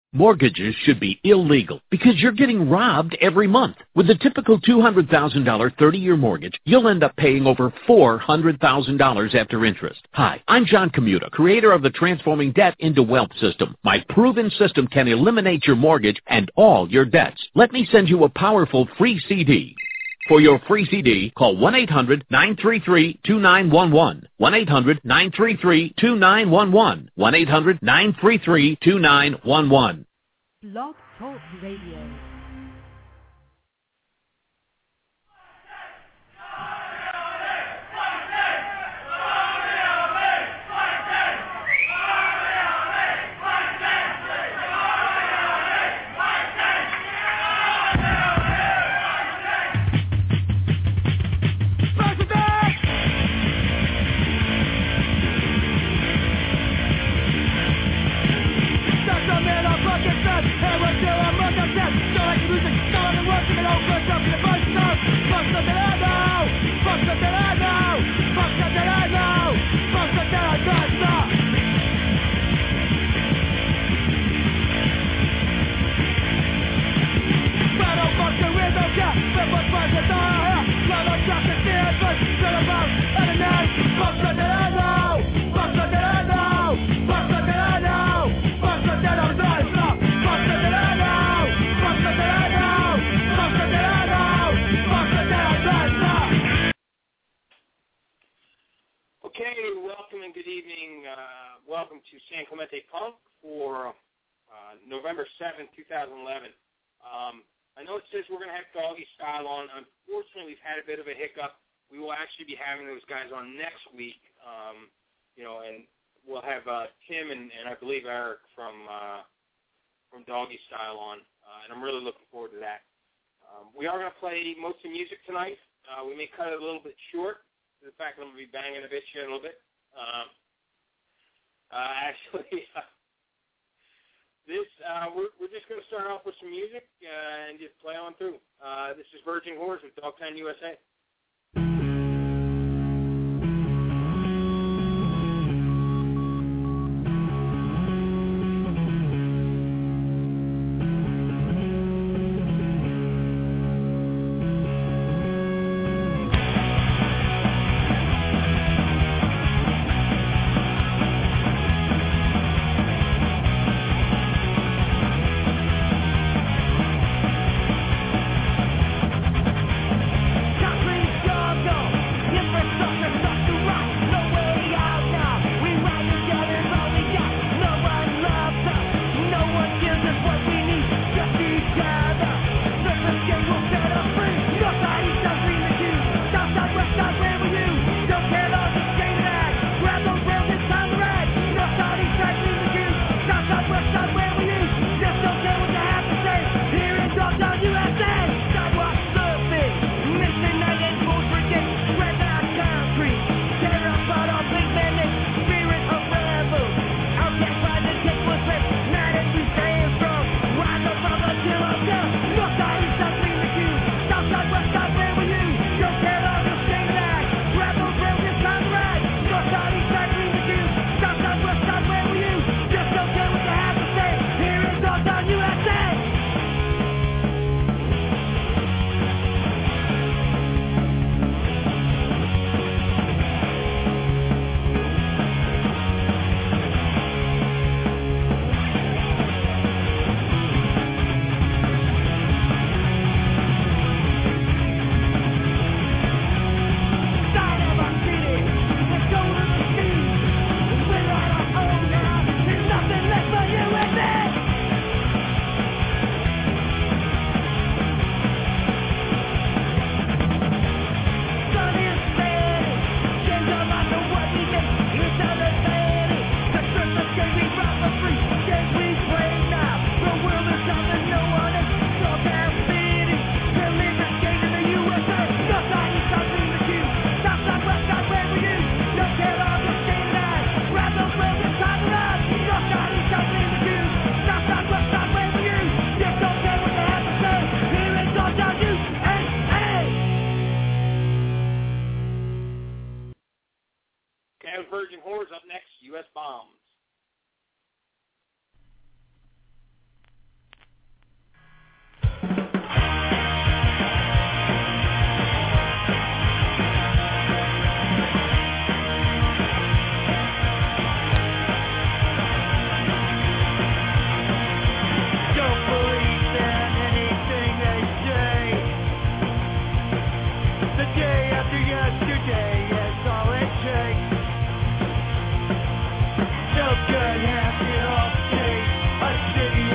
Mortgages should be illegal because you're getting robbed every month. With the typical $200,000 30-year mortgage, you'll end up paying over $400,000 after interest. Hi, I'm John Commuta, creator of the Transforming Debt into Wealth system. My proven system can eliminate your mortgage and all your debts. Let me send you a powerful free CD. For your free CD, call 1-800-933-2911. 1-800-933-2911. 1-800-933-2911. Blog Talk Radio. Welcome to San Clemente Punk for November 7th, 2011. I know it says we're going to have Doggy Style on. Unfortunately, we've had a bit of a hiccup. We will actually be having those guys on next week, and we'll have Tim and I believe Eric from Doggy Style on, and I'm really looking forward to that. We are going to play most of the music tonight. We may cut it a little bit short to the fact that I'm going to be banging a bitch here in a little bit. We're just going to start off with some music and just play on through. This is Virgin Whores with Dogtown USA. Got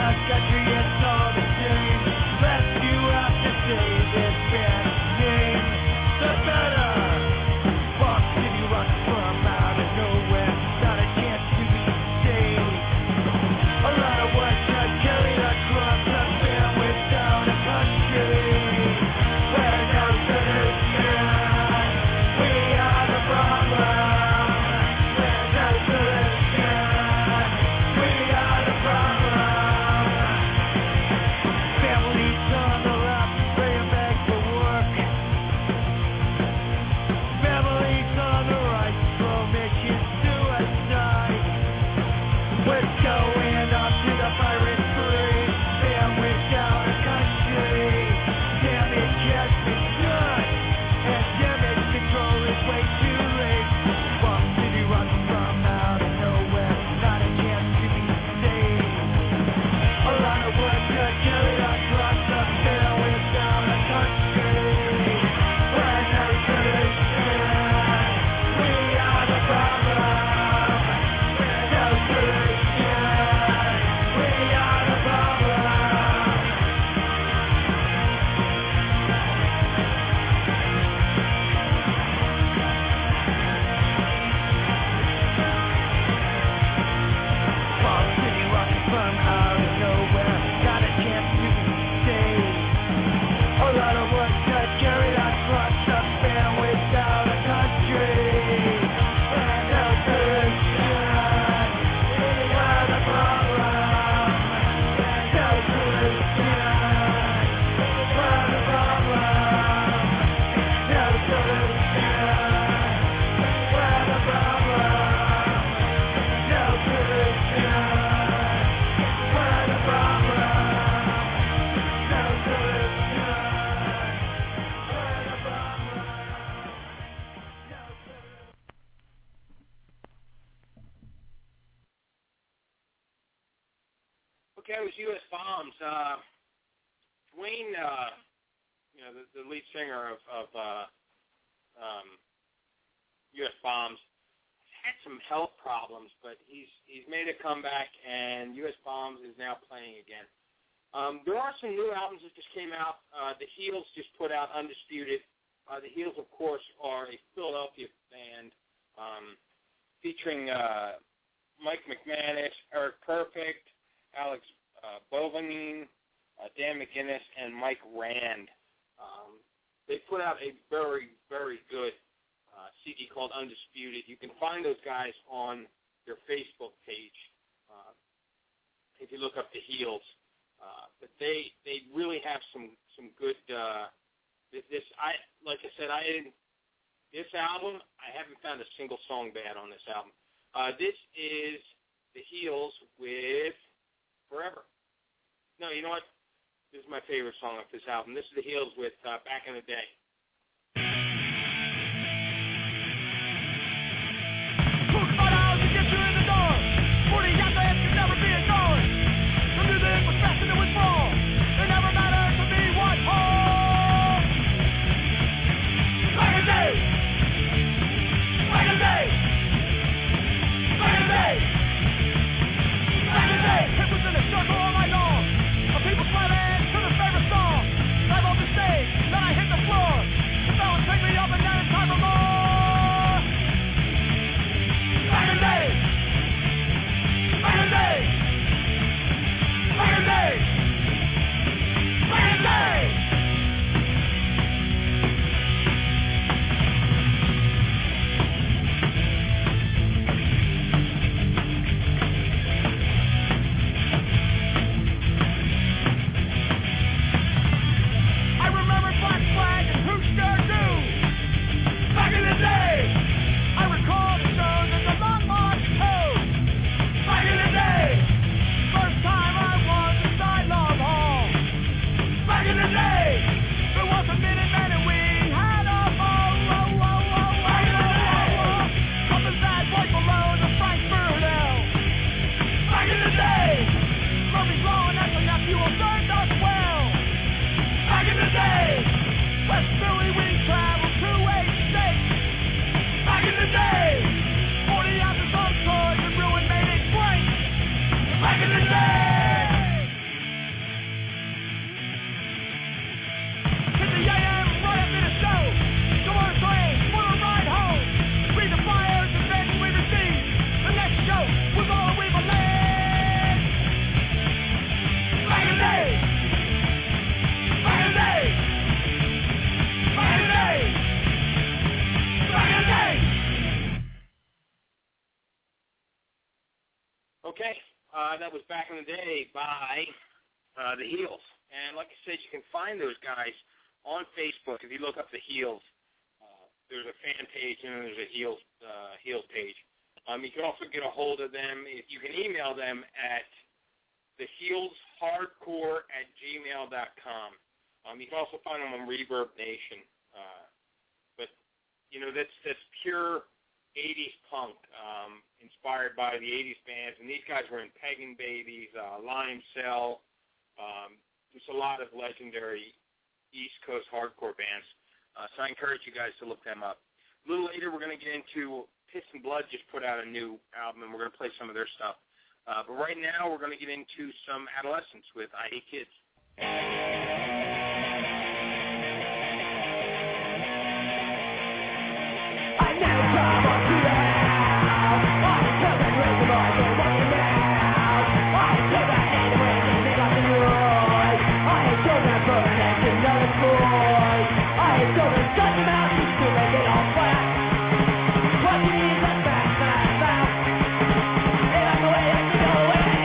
Okay, it was U.S. Bombs. Dwayne, the lead singer of U.S. Bombs, had some health problems, but he's made a comeback, and U.S. Bombs is now playing again. There are some new albums that just came out. The Heels just put out Undisputed. The Heels, of course, are a Philadelphia band featuring Mike McManus, Eric Perfect, Alex Bovanine, Dan McGinnis, and Mike Rand. They put out a very, very good CD called Undisputed. You can find those guys on their Facebook page if you look up the Heels. But they really have some good. This album, I haven't found a single song bad on this album. This is the Heels with Forever. No, you know what? This is my favorite song off this album. This is the Heels with Back in the Day. Then I hit the floor. that was back in the day by the Heels. And like I said, you can find those guys on Facebook. If you look up the Heels, there's a fan page and there's a Heels page. You can also get a hold of them. You can email them at theheelshardcore@gmail.com. You can also find them on Reverb Nation. But, you know, that's pure 80s punk, inspired by the 80s bands. And these guys were in Pagan Babies, Lime Cell, just a lot of legendary East Coast hardcore bands. So I encourage you guys to look them up. A little later, we're going to get into Piss and Blood just put out a new album, and we're going to play some of their stuff. But right now, we're going to get into some Adolescents with I Hate Kids. I never come up to the house. I tell the rest of my soul what you have. I tell the hand away and they got the noise. I told them for an act another boy. I told them shut them out to make it all flat. What you need is a fast. And I'm the way I can go away.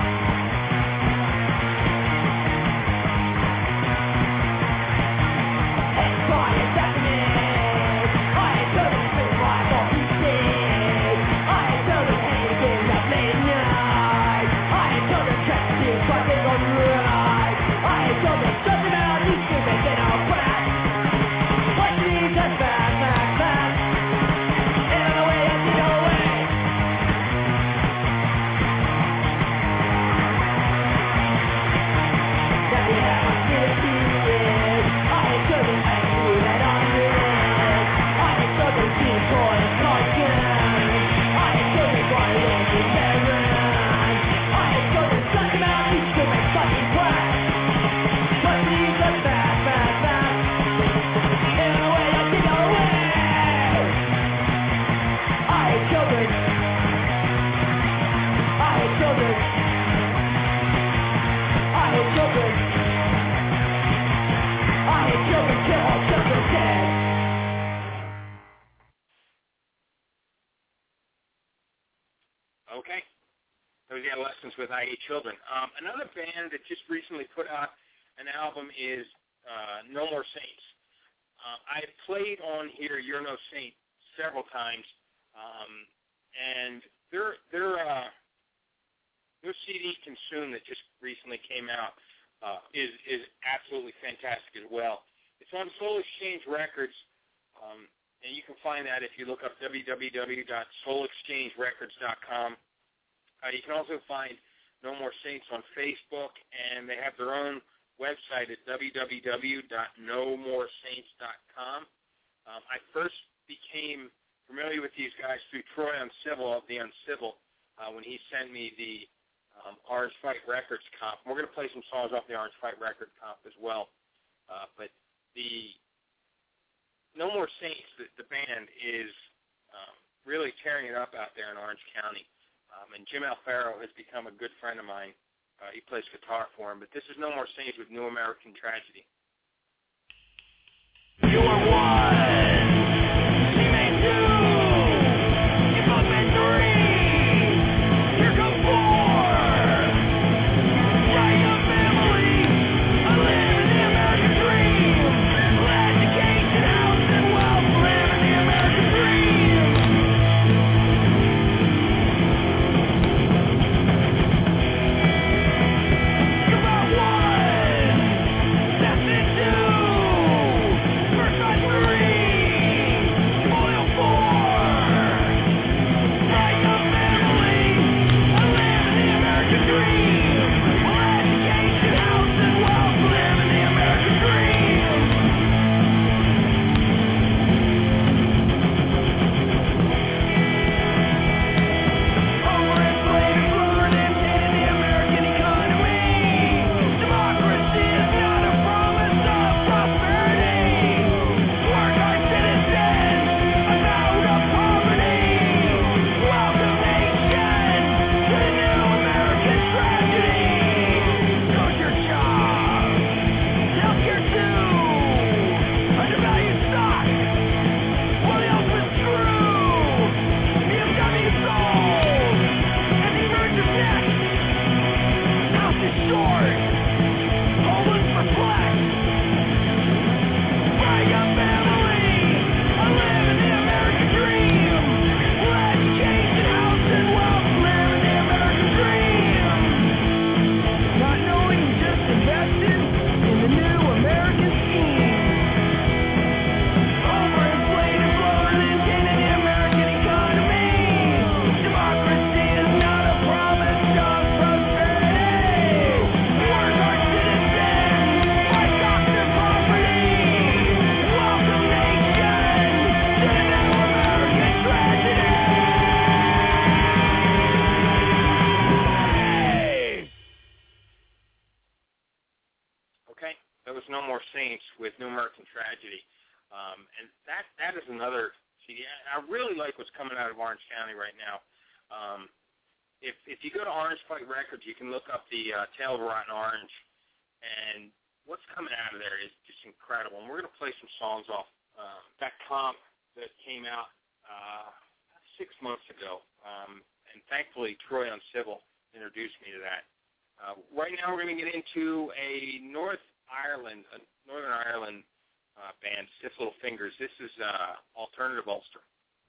And try and stop me. I told them spin right for pieces. I told them anything up late at night. I told them check to see if I can go right. I told them shut them out, you should make it all flat. What you need is a fast. And I'm the way I can go away. Now you have my feelings. I told them angry that I'm rich. I told them decoy and cartoons. I told them violent and terror. I told them shut them out, you should make fucking crap. What you need is a fast. And the way I can go away. I hate children. I hate children. I hate children. I hate children, kill all children dead. Okay. That was the Adolescents with I Hate Children. Another band that just recently put out an album is No More Saints. I've played on here You're No Saint several times, and their CD Consume that just recently came out is absolutely fantastic as well. It's on Soul Exchange Records, and you can find that if you look up www.soulexchangerecords.com. You can also find No More Saints on Facebook, and they have their own website at www.nomoresaints.com. I first became familiar with these guys through Troy Uncivil of the Uncivil when he sent me the Orange Fight Records comp. We're going to play some songs off the Orange Fight Record comp as well. But the No More Saints, the band, is really tearing it up out there in Orange County. And Jim Alfaro has become a good friend of mine. He plays guitar for him. But this is No More Saints with New American Tragedy. You're one, teammate two, you both been three, here come four. Right up family, I live in the American dream. Education, house, and wealth, live in the American dream. You're about one, that's it. Okay, there was No More Saints with New American Tragedy, and that is another CD. I really like what's coming out of Orange County right now. If you go to Orange Fight Records, you can look up the Tale of a Rotten Orange, and what's coming out of there is just incredible. And we're going to play some songs off that comp that came out 6 months ago, and thankfully Troy Uncivil introduced me to that. Right now we're going to get into a Northern Ireland band, Stiff Little Fingers. This is Alternative Ulster.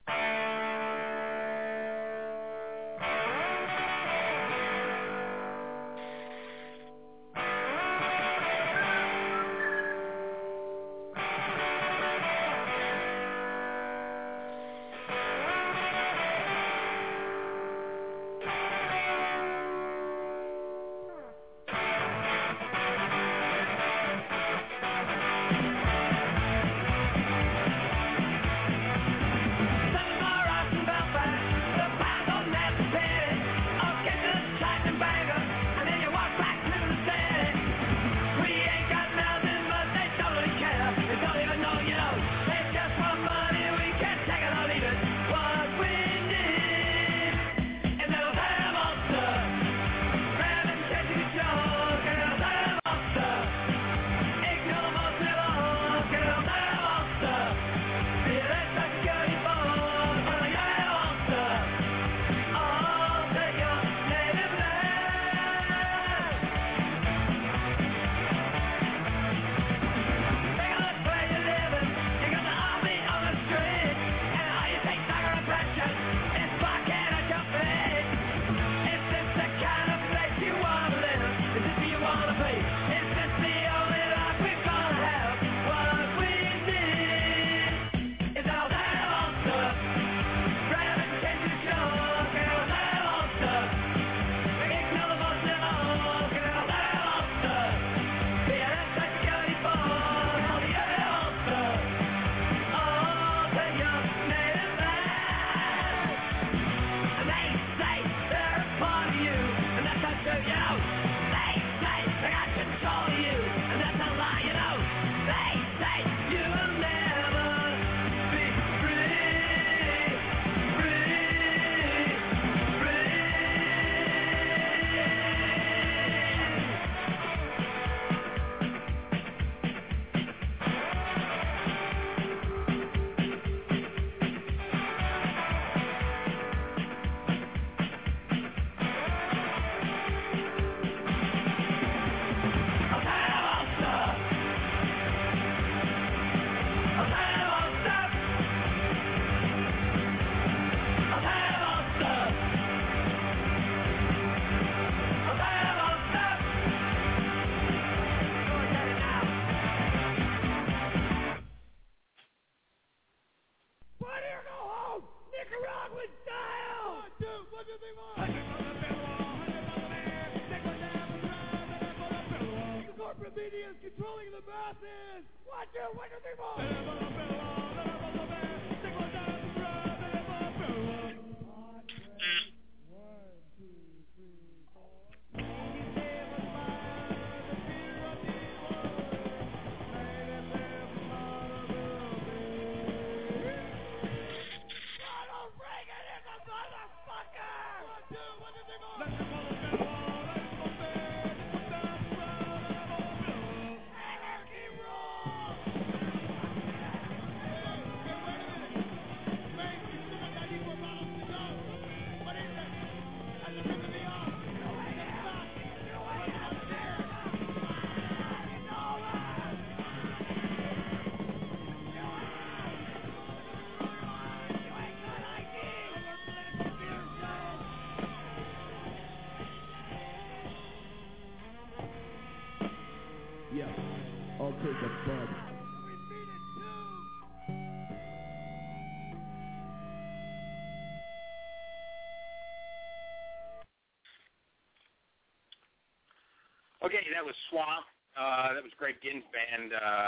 Okay, that was Swamp. That was Greg Ginn's band,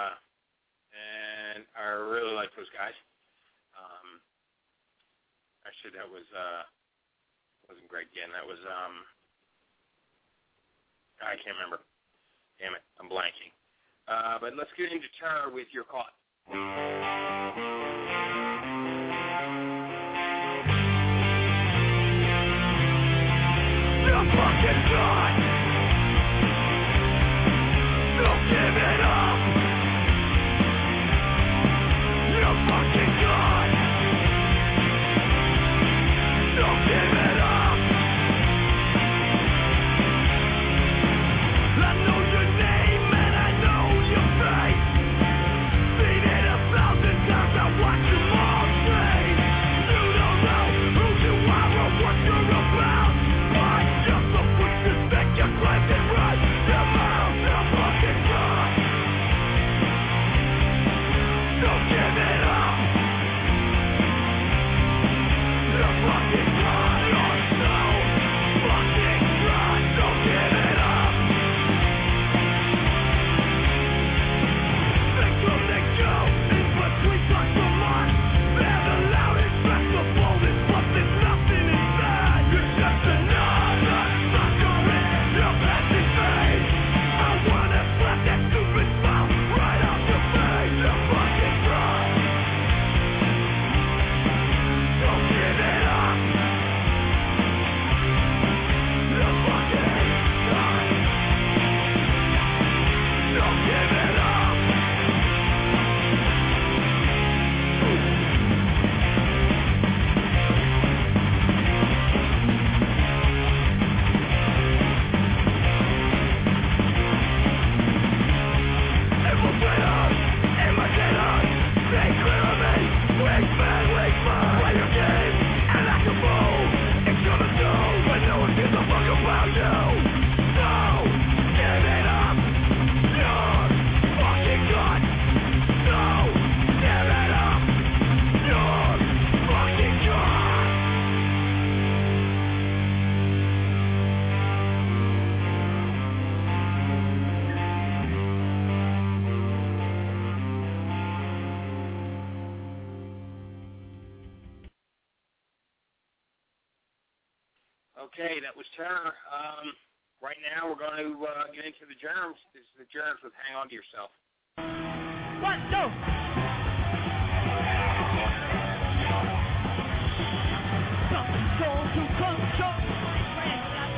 and I really like those guys. Actually, that wasn't Greg Ginn. That was I can't remember. Damn it, I'm blanking. But let's get into Turner with You're Caught. You're fucking done. Don't give it up. You're fucking done. Don't give it up. I know your name and I know your face. Seen it 1,000 times. I watch you all day. You don't know who you are or what you're about. But just the pushes make you climb and run. Your mouth, you're fucking done. Don't give it up. You're fucking done. You're so fucking done. Don't give it up. Things will let go in between such a lot. They're the loudest, best of all this, but there's nothing inside. You're just another sucker in your passing phase. I wanna slap that stupid smile right off your face. You're fucking drunk. Don't give it up. You're fucking drunk. Don't give it up. Infiltrators, imitators, stay clear of me. Weak man, play your game and act a fool. It's gonna do when no one gives a fuck about you. So, give it up. You're fucking gone. So, give it up. You're fucking gone. Okay, that was Turner. Right now we're going to get into the Germs. This is the Germs with Hang On To Yourself. 1, 2. Something's going to control my brain.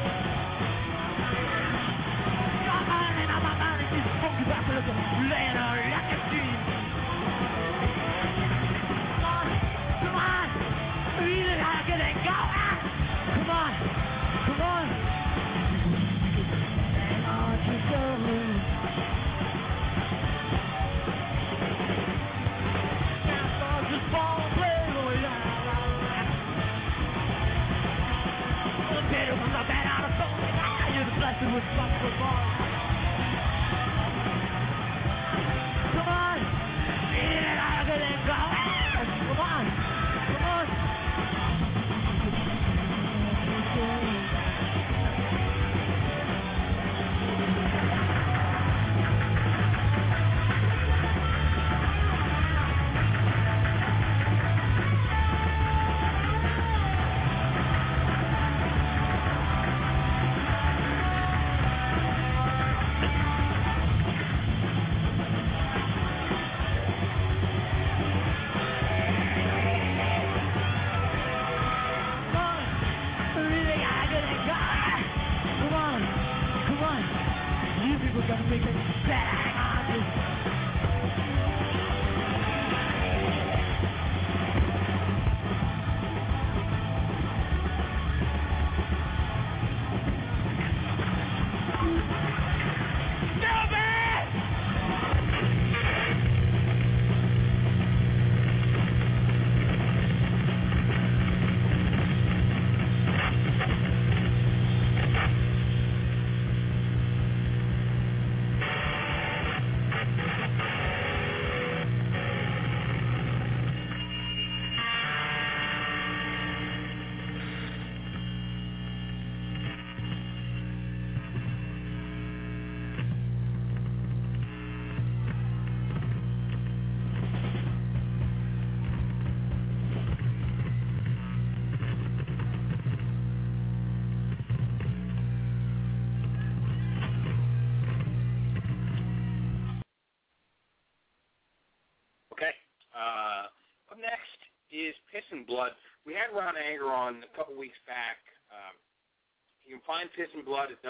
My mind and my mind is just focused back to the land of like a dream. Come on, really gotta get it going. Come on, come on. Hang on to yourself. Just fall and play away. The better from the bad out of soul. You're the blessing with fuck football. Come on, really gotta get it going. Come on, come on. Piss and Blood. We had Ron Anger on a couple weeks back. You can find Piss and Blood at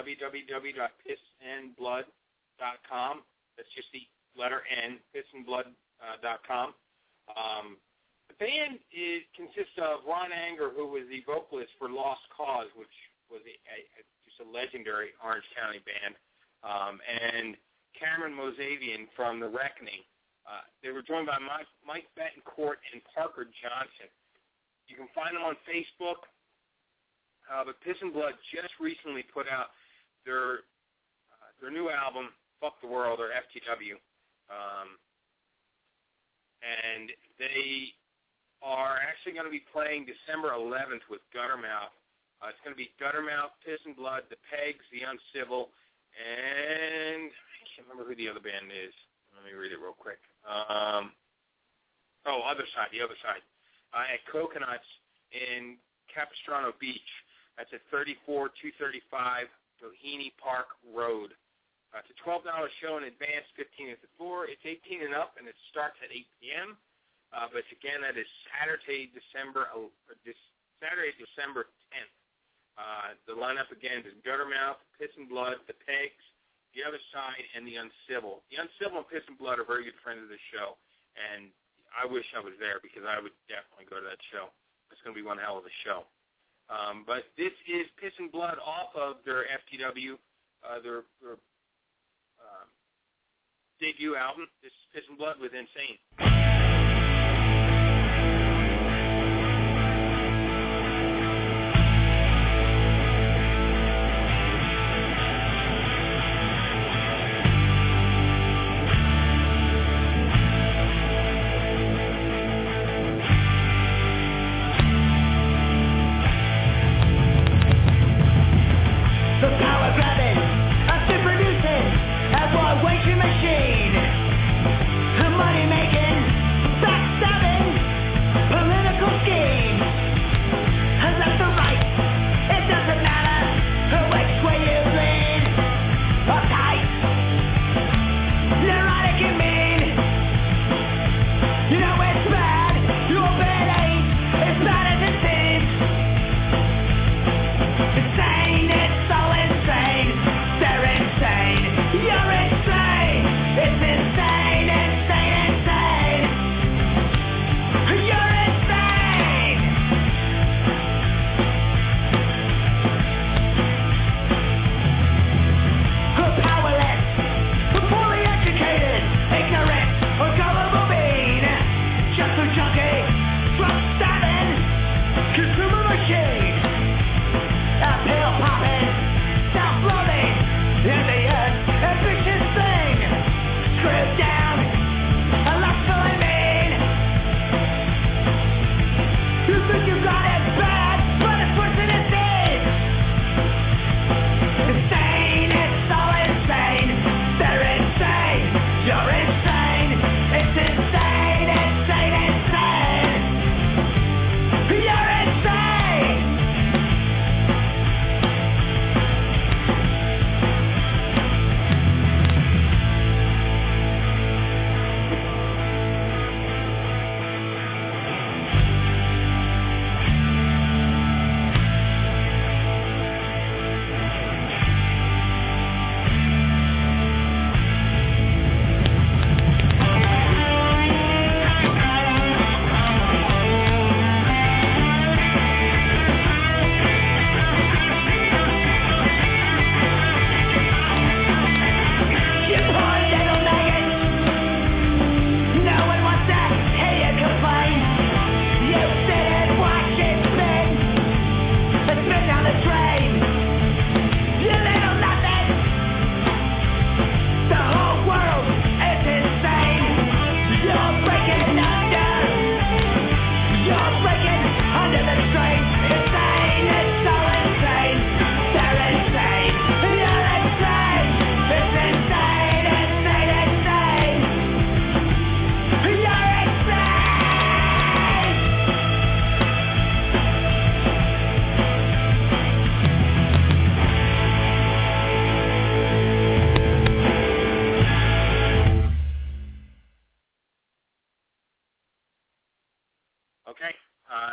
www.pissandblood.com. That's just the letter N, pissandblood.com. The band consists of Ron Anger, who was the vocalist for Lost Cause, which was just a legendary Orange County band, and Cameron Mosavian from The Reckoning. They were joined by Mike Betancourt and Parker Johnson. You can find them on Facebook. But Piss and Blood just recently put out their new album, Fuck the World, or FTW. And they are actually going to be playing December 11th with Guttermouth. It's going to be Guttermouth, Piss and Blood, The Pegs, The Uncivil, and I can't remember who the other band is. Let me read it real quick. The Other Side. At Coconuts in Capistrano Beach. That's at 34235 Doheny Park Road. It's a $12 show in advance, 15 at the door. It's 18 and up, and it starts at 8 p.m. But again, that is Saturday, December 10th. The lineup again is Guttermouth, Piss and Blood, The Pegs, The Other Side, and The Uncivil. The Uncivil and Piss and Blood are very good friends of the show, and I wish I was there because I would definitely go to that show. It's going to be one hell of a show. But this is Piss and Blood off of their FTW, their debut album. This is Piss and Blood with Insane. Self-loathing, in the end, ambitious thing.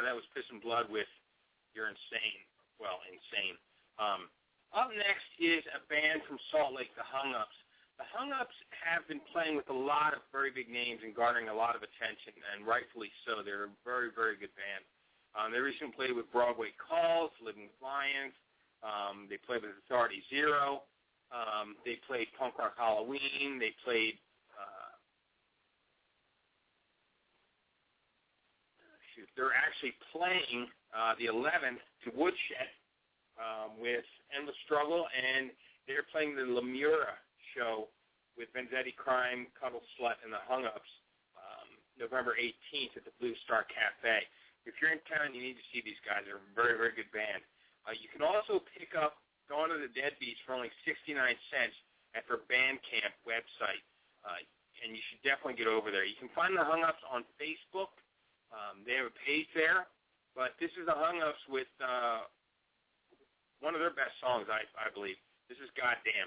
That was Piss and Blood with You're Insane. Well, Insane. Up next is a band from Salt Lake, the Hung Ups. The Hung Ups have been playing with a lot of very big names and garnering a lot of attention, and rightfully so. They're a very, very good band. They recently played with Broadway Calls, Living with Lions. They played with Authority Zero. They played Punk Rock Halloween. They played, they're actually playing the 11th to Woodshed with Endless Struggle, and they're playing the Lemura show with Vanzetti Crime, Cuddle Slut, and the Hung Ups November 18th at the Blue Star Cafe. If you're in town, you need to see these guys. They're a very, very good band. You can also pick up Dawn of the Deadbeats for only 69 cents at their Bandcamp website, and you should definitely get over there. You can find the Hung Ups on Facebook. They have a page there, but this is the Hung Ups with one of their best songs, I believe. This is Goddamn.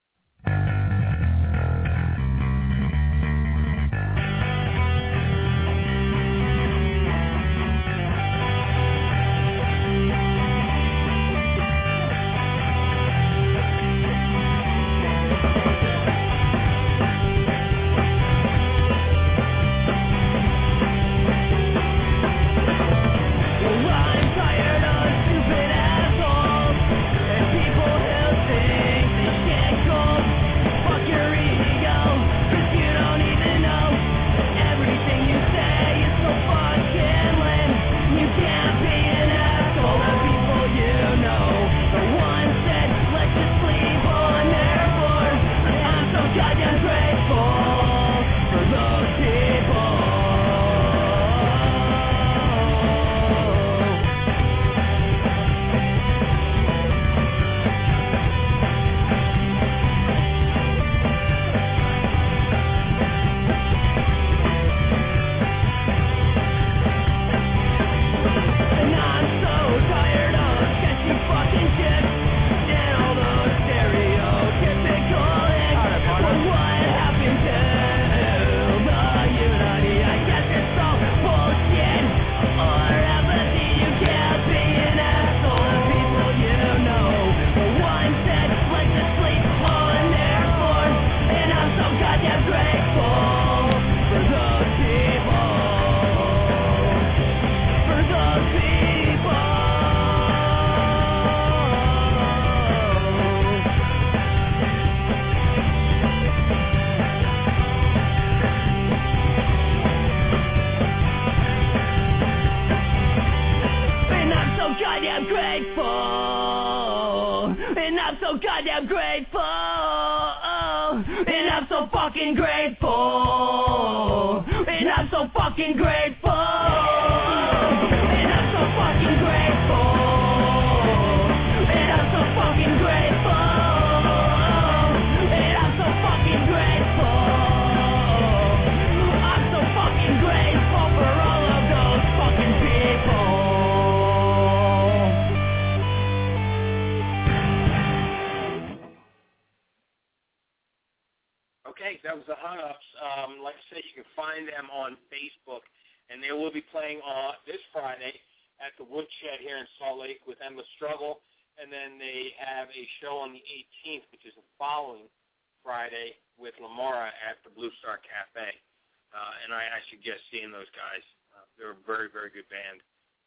Okay, that was the Hung Ups. Like I said, you can find them on Facebook, and they will be playing on this Friday at the Woodshed here in Salt Lake with Endless Struggle, and then they have a show on the 18th, which is the following Friday, with Lamara at the Blue Star Cafe. And I suggest seeing those guys. They're a very, very good band.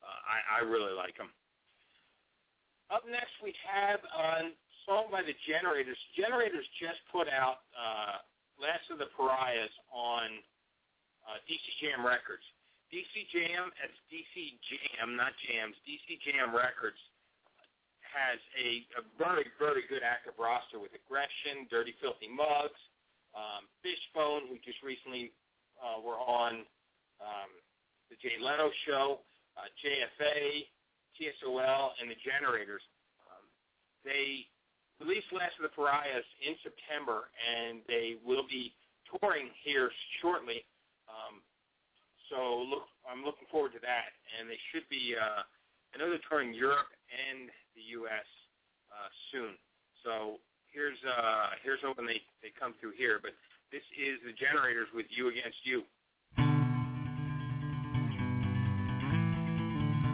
I really like them. Up next, we have a song by the Generators. Generators just put out Last of the Pariahs on DC Jam Records. DC Jam, that's DC Jam, not Jams. DC Jam Records has a very, very good active roster with Aggression, Dirty Filthy Mugs, Fishbone, who just recently were on the Jay Leno Show, JFA, TSOL, and the Generators. They released Last of the Pariahs in September, and they will be touring here shortly. So I'm looking forward to that, and they should be. I know they're touring Europe and the U.S. Soon. So here's hoping they come through here. But this is the Generators with You Against You.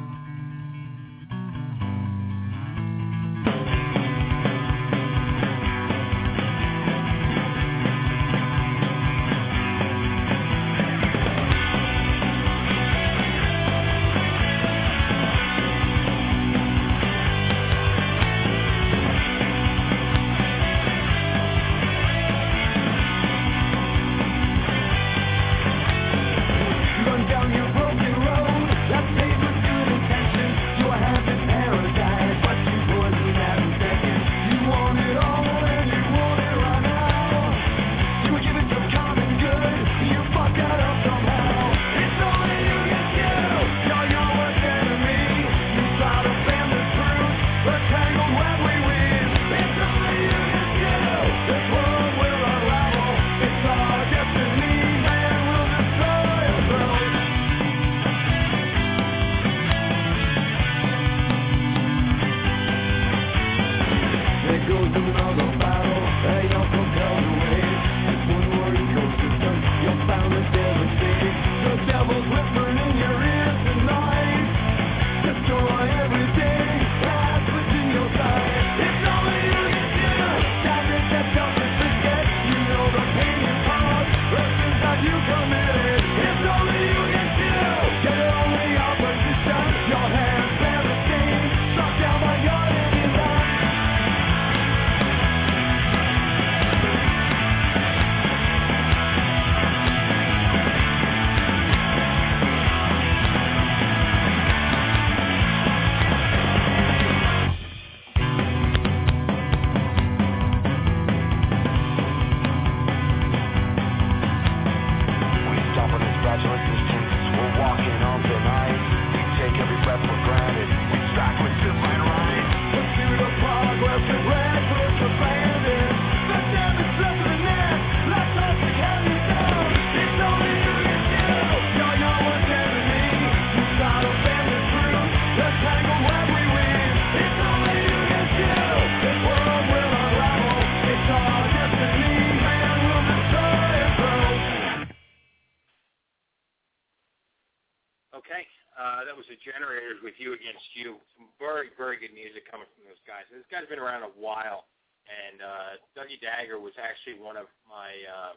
That was the Generators with You Against You. Some very, very good music coming from those guys. This guy's been around a while, and Dougie Dagger was actually one of my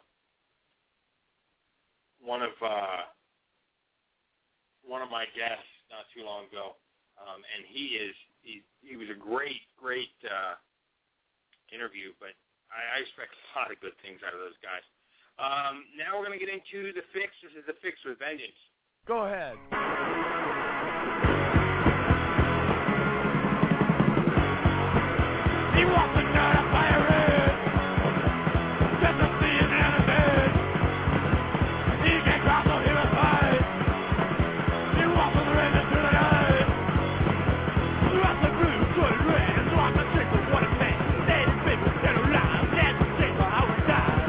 guests not too long ago, and he was a great interview. But I expect a lot of good things out of those guys. Now we're going to get into The Fix. This is The Fix with Vengeance. Go ahead. He wants to turn a pirate, just to see an enemy. He can cross so he will fight. He wants to rain into the night. Throughout the blue, good rain, and so I can take the water man. Let his people get alive, that's the same for how we die.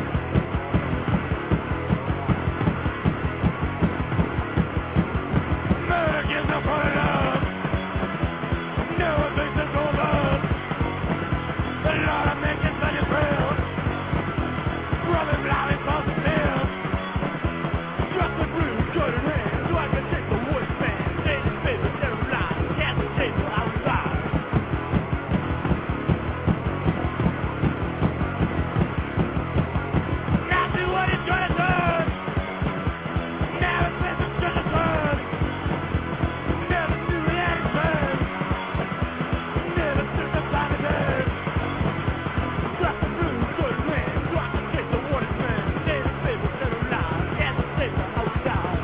Murder gives no point up. No one thinks it's over. A lot of men can study real. Rubbing blind and false and feel. Drop the blue, go to red, so I can take the wood span. Say this baby, tell him lies. That's the table outside. Now see what it's gonna do. Now it's been just a turn. Never knew that it's bad. Never took the time to turn. Drop the blue, go to red, so I can take the water span. Say this baby, tell him lies. That's the table outside.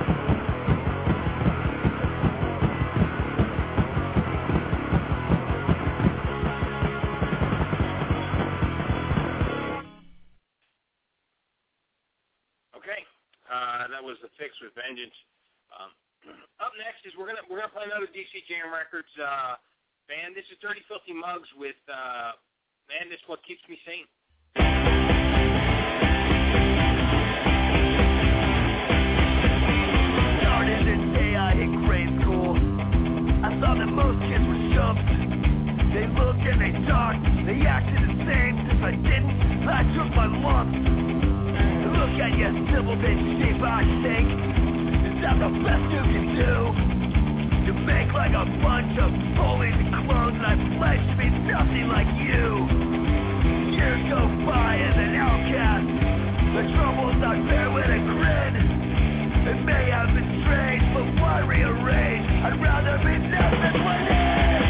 Okay, that was The Fix with Vengeance. Up next is we're gonna play another DC Jam Records band. This is Dirty Filthy Mugs with Man, This What Keeps Me Sane. Started in AI in grade school. I thought that most kids were chumps. They looked and they talked. They acted the same. If I didn't, I took my lumps. Look at you, civil bitch, see if I think. Is that the best you can do? You make like a bunch of bullies and clones, and I pledge to be nothing like you. Years go by as an outcast. The troubles I bear with a grin. It may have been strange, but why rearrange? I'd rather be nothing but it.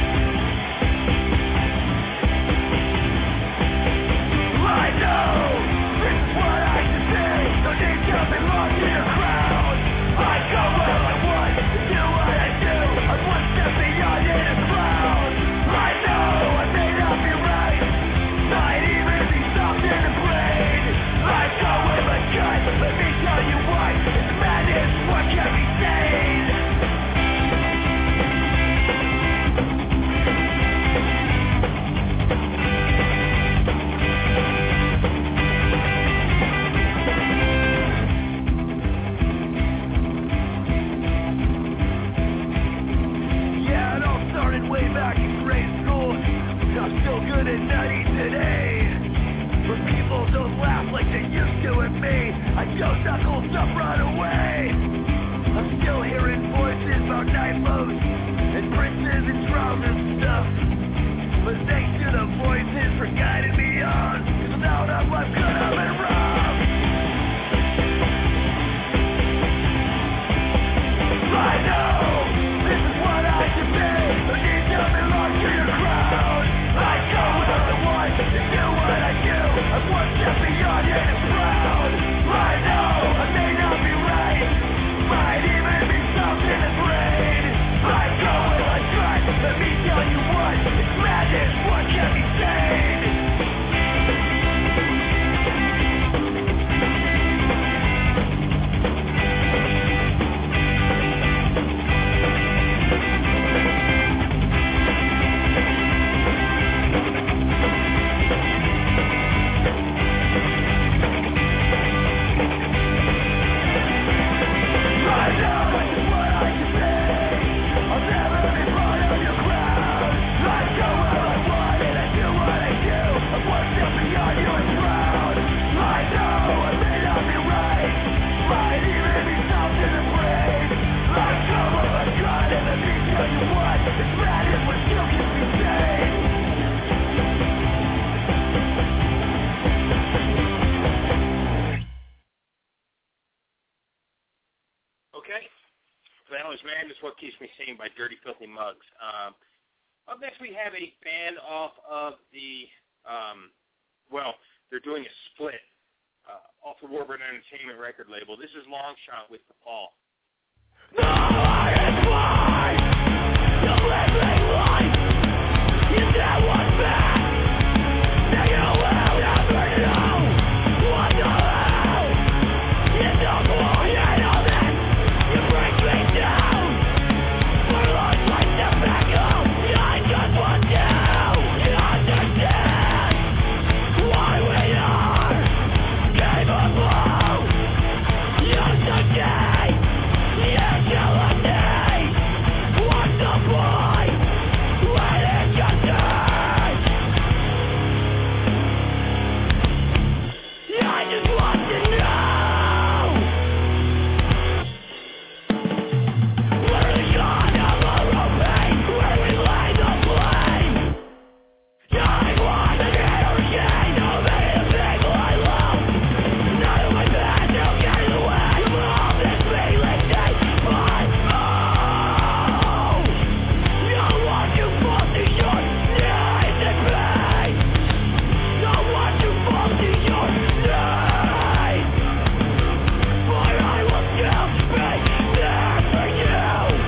I know this is what I should be. No need to be lost in a crowd. I go where I want, do what I do. I'm one step beyond in a crowd. I know I may not be right. Might even be soft in the brain. I is Madness What Keeps Me Sane by Dirty Filthy Mugs. Up next we have a band off of the, they're doing a split off the Warbird Entertainment record label. This is Long Shot with the Paul. No, I am fine. You live life. You said what's bad. Now you will never know what the hell. You don't want to know that. You break me down. For life like tobacco. I just want you to understand why we are capable. You're so gay. You're killing me. What's the point? When it gets done? I just want to know. Where are we gonna pain? Where we lay the blame? I want to hear again of any people I love. None of my bad will get away from all this feeling they find. I want you for the short days and pain. I want you for the short days. But I will still be there for you.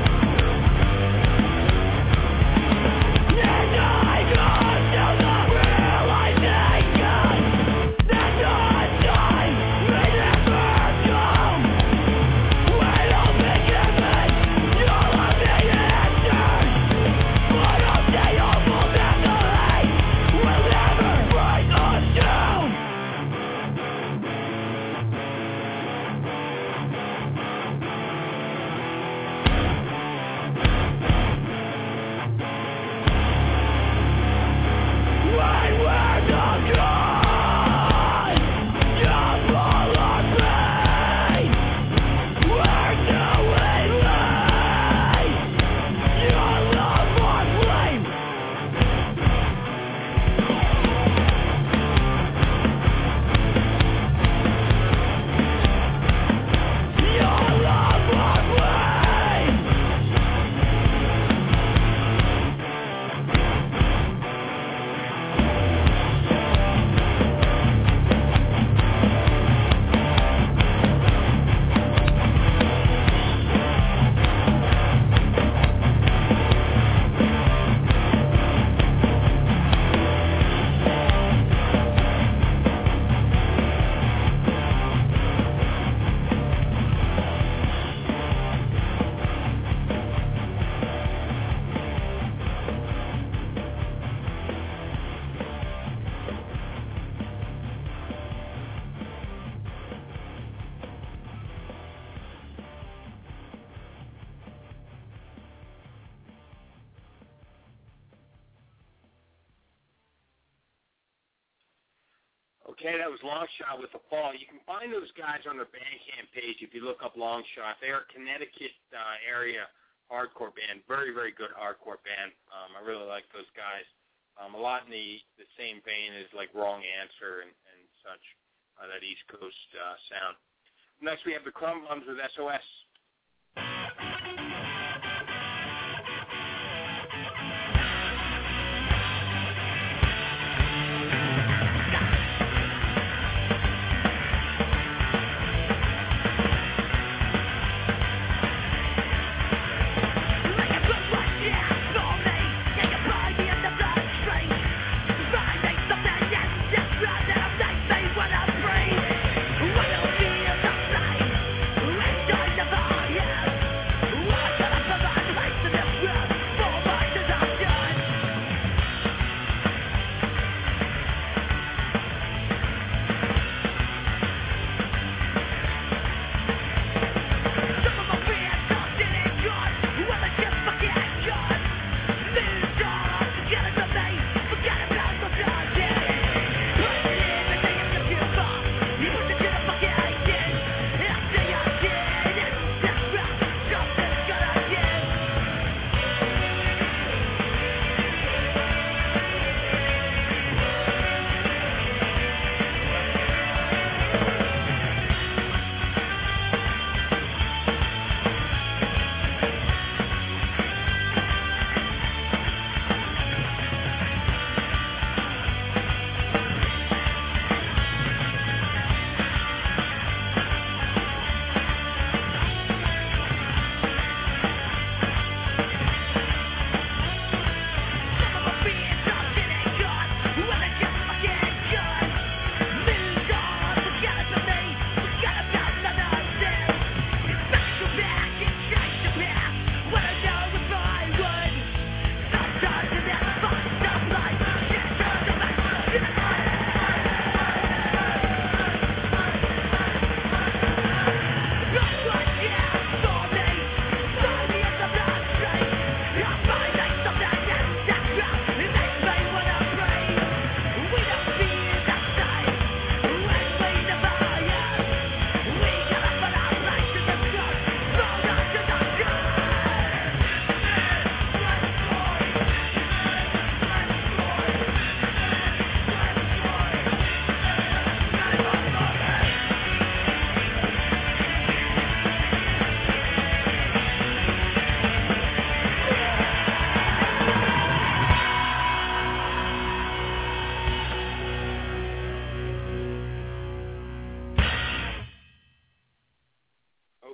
And I come to the realization that the time may never come when I'll be given all of the answers. But I'll stay hopeful that the light will never bring us down. When we're not gone, just all our pain. Where do we lay? Your love on flame. Your love on flame. Okay, that was Long Shot with the Paul. You can find those guys on their Bandcamp page if you look up Long Shot. They are a Connecticut area hardcore band, very, very good hardcore band. I really like those guys. A lot in the same vein as like Wrong Answer and such, that East Coast sound. Next we have the Crumb Bums with SOS. What else do you say? Enjoy the vibe.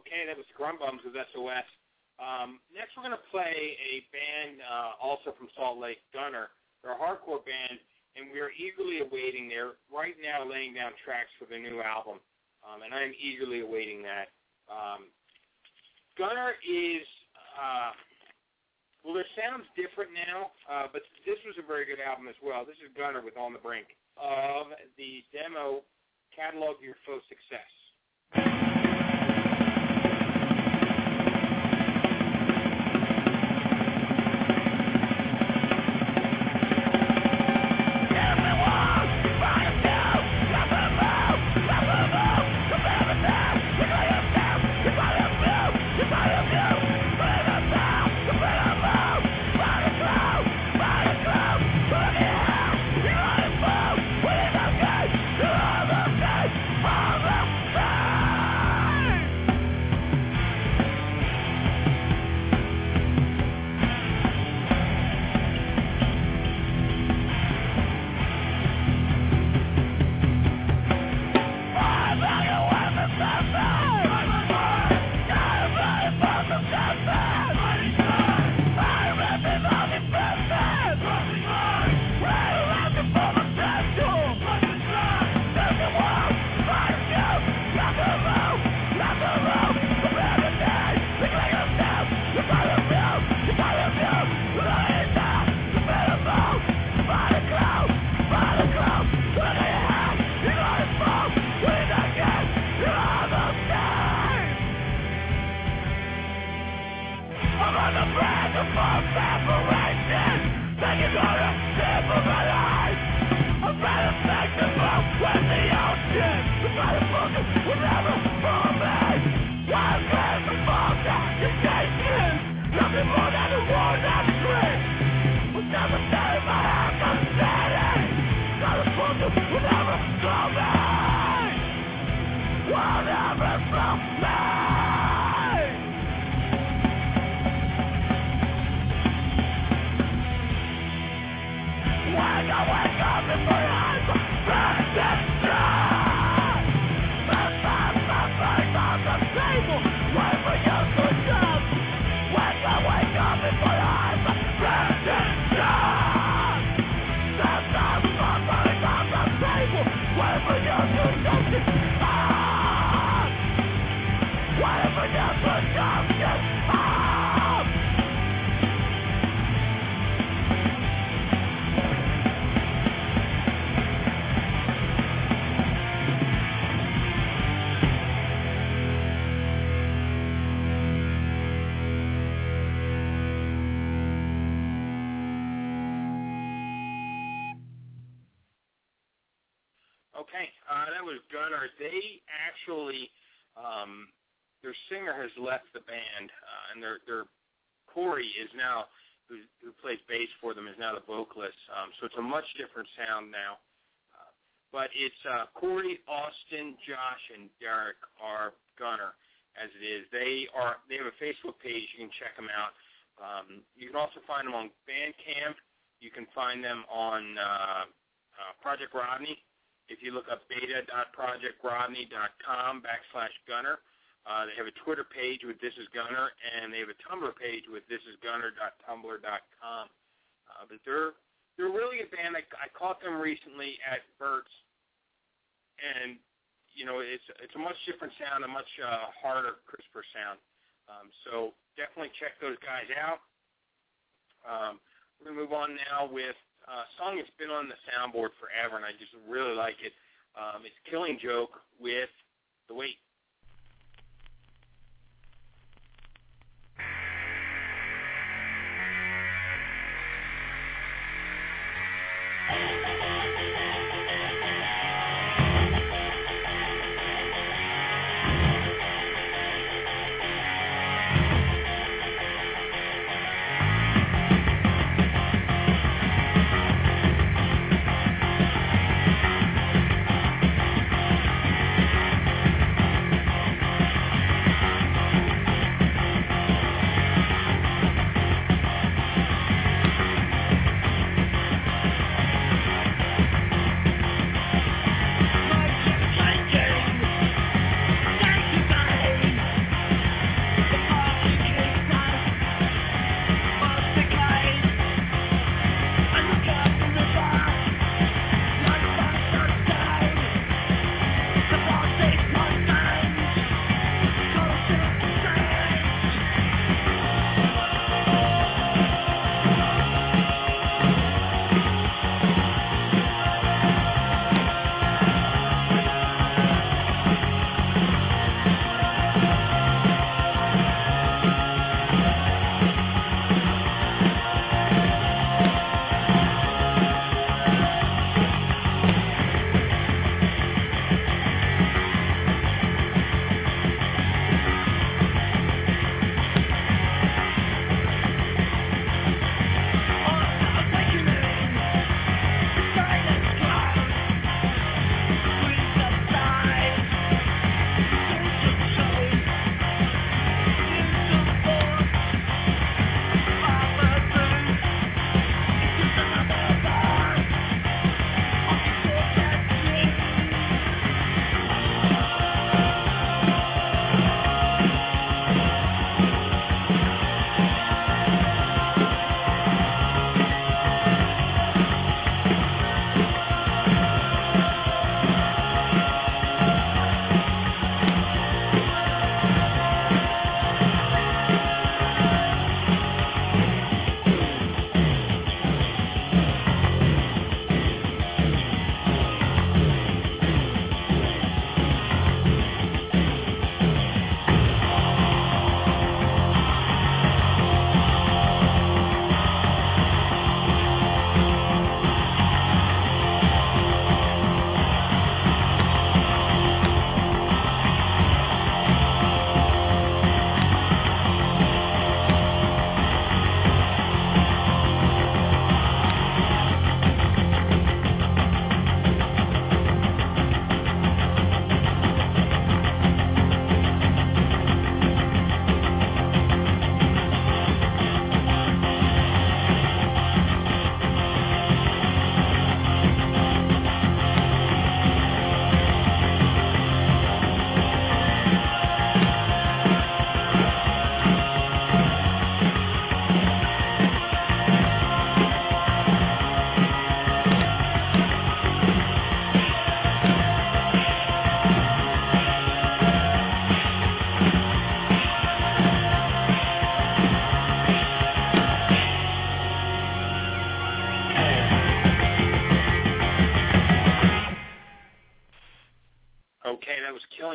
Okay, that was Grumbums with SOS. Next, we're going to play a band also from Salt Lake, Gunner. They're a hardcore band, and we are eagerly awaiting. They're right now laying down tracks for their new album, and I am eagerly awaiting that. Gunner is, well, their sound's different now, but this was a very good album as well. This is Gunner with On the Brink of the demo Catalog Your Faux Success. Okay, that was Gunner. They actually, their singer has left the band, and their Corey is now, who plays bass for them, is now the vocalist. So it's a much different sound now. But it's Corey, Austin, Josh, and Derek are Gunner, as it is. They have a Facebook page. You can check them out. You can also find them on Bandcamp. You can find them on Project Rodney. If you look up beta.projectrodney.com/Gunner, they have a Twitter page with This Is Gunner, and they have a Tumblr page with thisisgunner.tumblr.com. But they're really a band. I caught them recently at Burt's, and you know it's a much different sound, a much harder, crisper sound. So definitely check those guys out. We're gonna move on now with a song that's been on the soundboard forever, and I just really like it. It's Killing Joke with The Wait.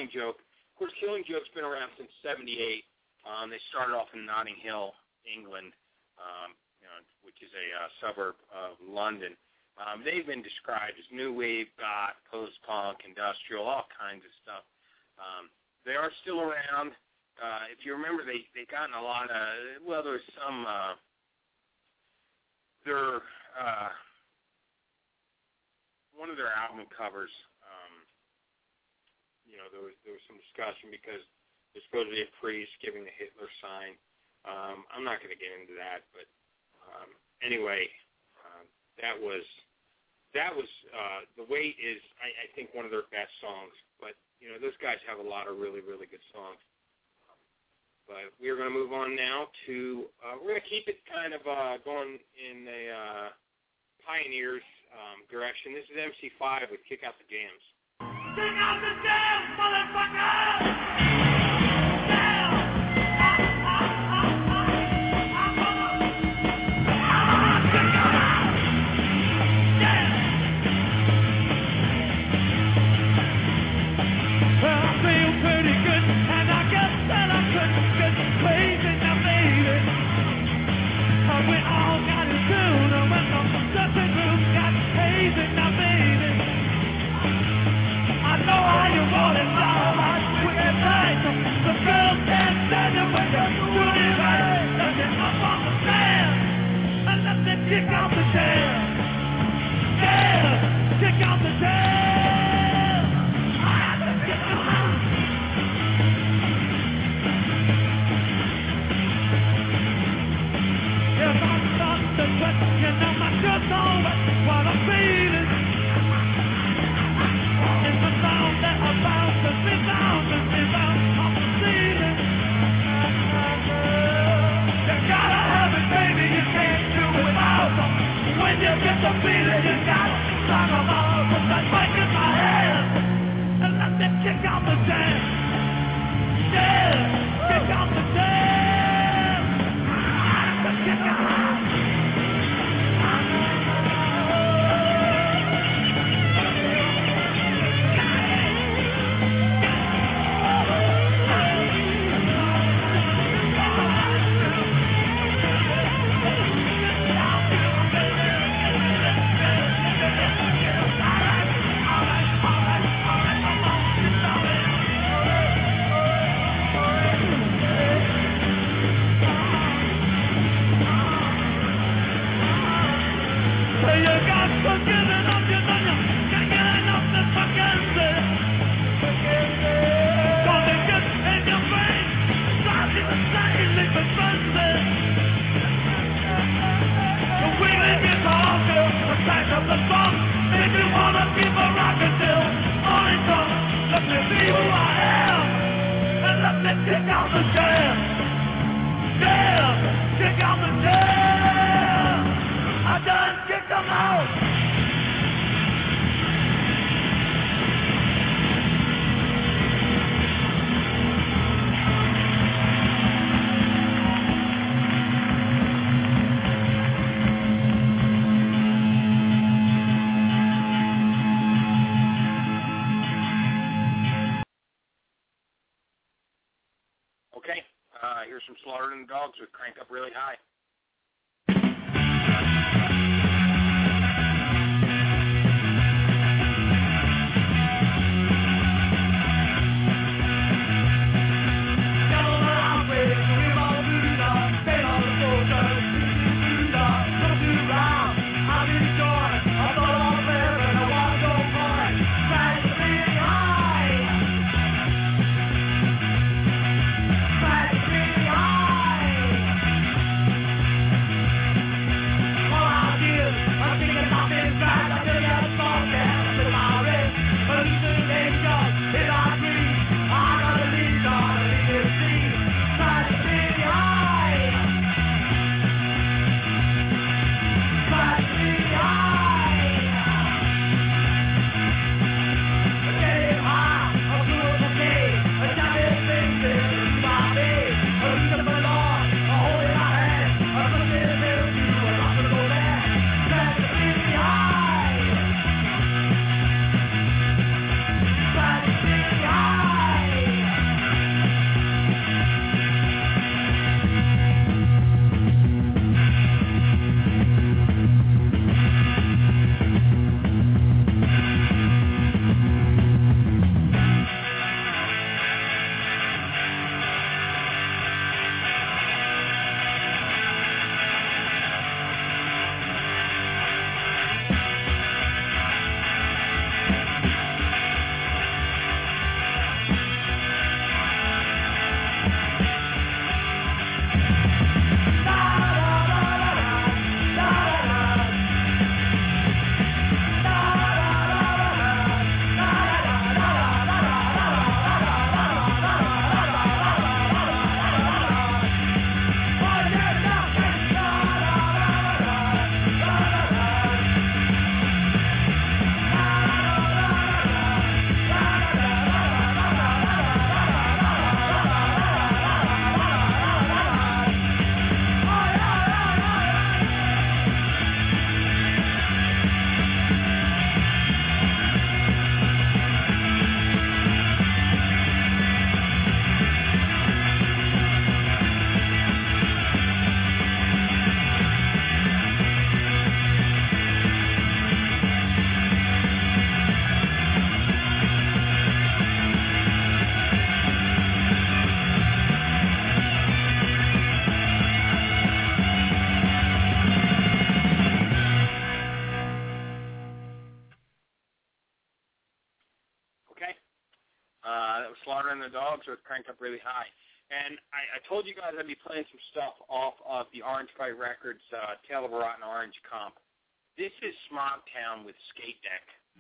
Killing Joke. Of course, Killing Joke's been around since '78. They started off in Notting Hill, England, which is a suburb of London. They've been described as new wave, goth, post-punk, industrial, all kinds of stuff. They are still around. If you remember, they got in a lot of, well, there's some, one of their album covers, there was some discussion because there's supposed to be a priest giving the Hitler sign. I'm not going to get into that, but anyway, that was The Weight is, I think, one of their best songs. But, those guys have a lot of really, really good songs. But we're going to move on now to, we're going to keep it kind of going in a Pioneers direction. This is MC5 with Kick Out the Jams. Kick out the jams, motherfucker! Kick out the jam! Yeah! Kick out the jam! I have to kick them out! If I stop the sweat, my shirt's all wet. What I'm feeling is the sound that about to rebound off the ceiling. You gotta have it, baby, you can't do it without them. When you get the feeling, you gotta knock them out. Put that mic in my hand and let them kick out the jam. Yeah, kick out the jam. Kick out. Here's some Slaughter and the Dogs with Crank Up Really High. Bye. Louder Than the Dogs, so it's cranked up really high. And I told you guys I'd be playing some stuff off of the Orange Fight Records Tale of a Rotten Orange comp. This is Smogtown with Skate Deck.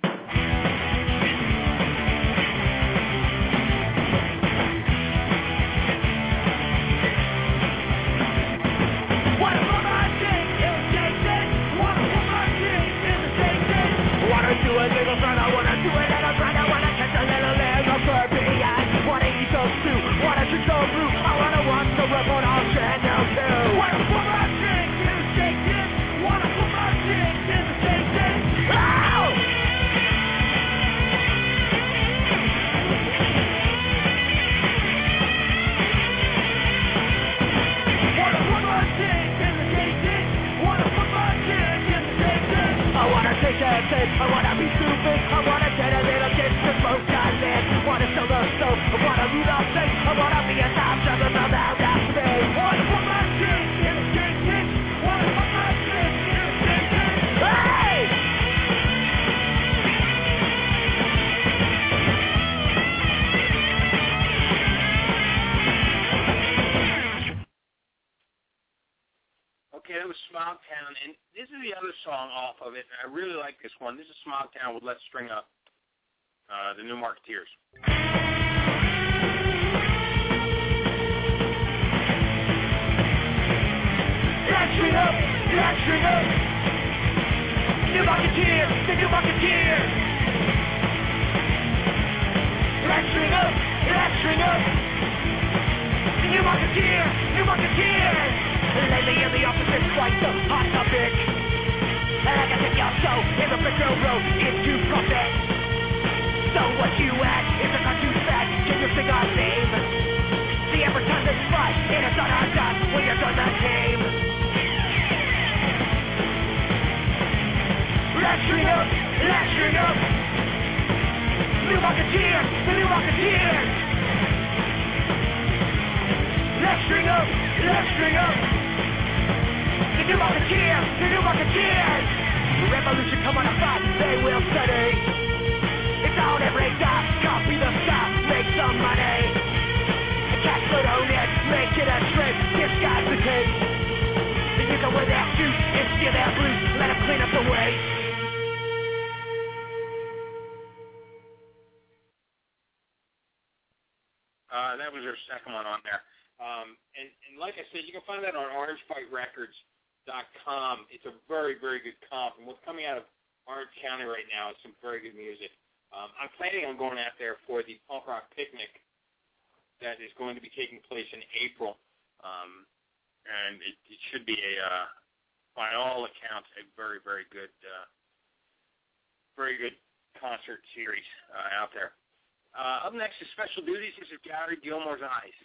Do a little fun, I wanna do a little grind, I wanna catch a little leg of Furby. I wanna eat some stew, wanna drink some brew, I wanna watch the rip on all channel 2. Wanna put my dick in the shake dick, wanna put my dick in the shake dick. Ow! Wanna put my dick in the shake dick, wanna put my dick in the shake dick. I wanna take that tape, I wanna be stupid, I wanna get a little kid to smoke that man. Wanna sell the soap, I wanna be the thing, I wanna be a top jugger from out that space. Wanna put my dick in the shake dick, wanna put my dick in the shake dick. Hey! Okay, that was Smogtown, and this is the other song off of it. I really like this one. This is Smogtown with Let's String Up, the New Marketeers. Let's string up, let's string up. New Marketeers, the New Marketeers. Let's string up, let's string up. The New Marketeers, New Marketeers. Lately in the office it's quite the hot topic. And I got to get so in the picture road into profit. So what you at is a cartoon fat, can you sing our name? The advertising spot, it is on our dot when you're done the game. Let's string up, let's string up. New Marketeers, the New Marketeers. Let's string up, let's string up. The New Marketeers, the New Marketeers. Revolution come on a fight, they will study. It's on every dot, copy the stock, make some money. The cash flow on it, make it a trip, disguise the tape. Then you can wear their suits and steal their blues, let them clean up the waste. That was their second one on there. And like I said, you can find that on OrangeFightRecords.com. It's a very, very good comp. And what's coming out of Orange County right now is some very good music. I'm planning on going out there for the Punk Rock Picnic that is going to be taking place in April. And it should be, by all accounts, a very, very good concert series out there. Up next is Special Duties. This is Gary Gilmore's Eyes.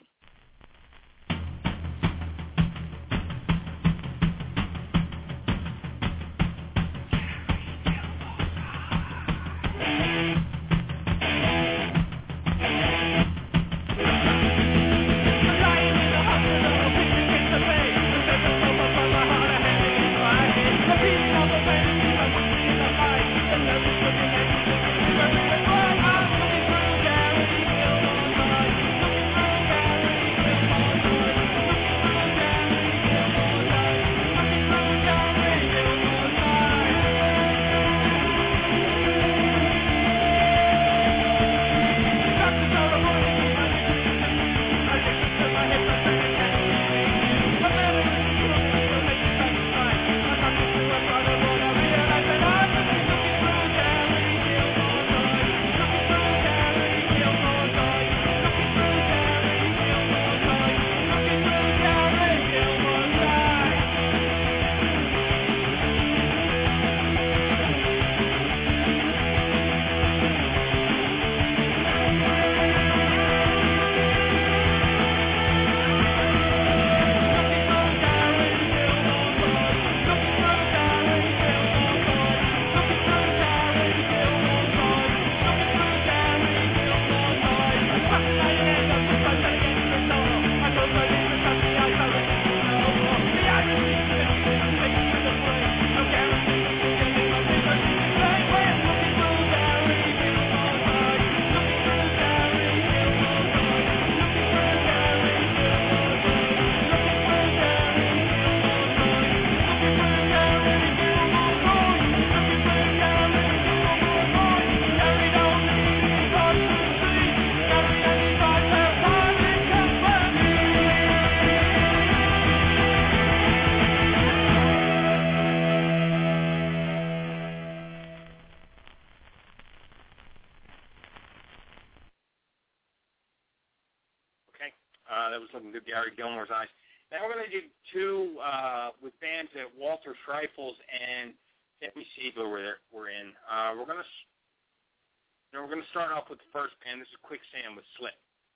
That was looking good, Gary Gilmore's Eyes. Now we're going to do two with bands that Walter Schreifels and Timmy Siegler were in. We're going to start off with the first band. This is Quicksand with Slip.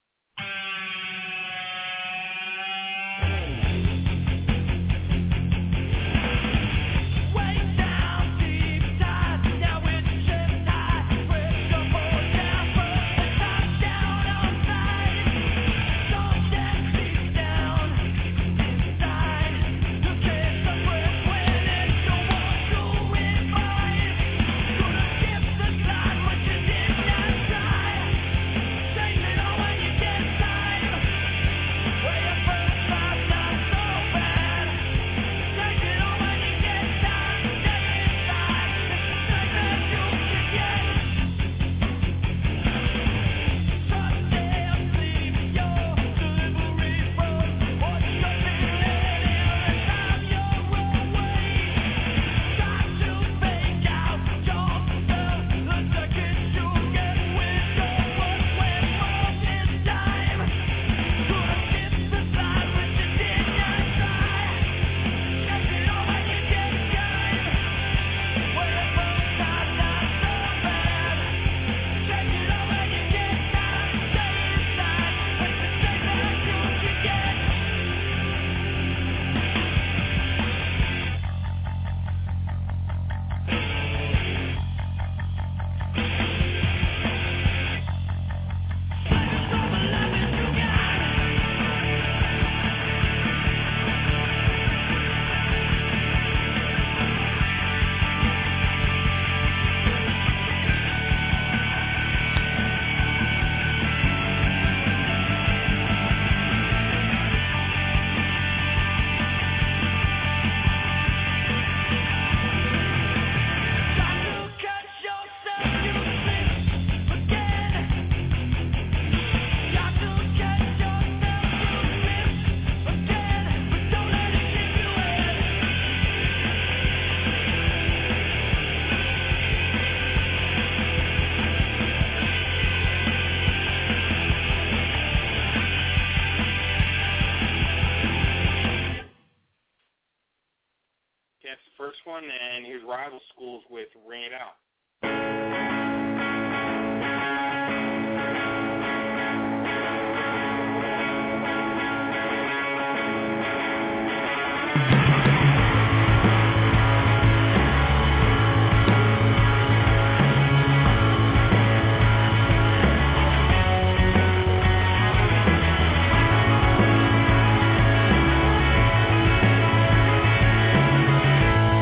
One, and here's Rival Schools with Ring It Out.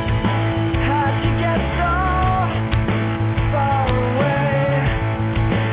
How'd you get so far away?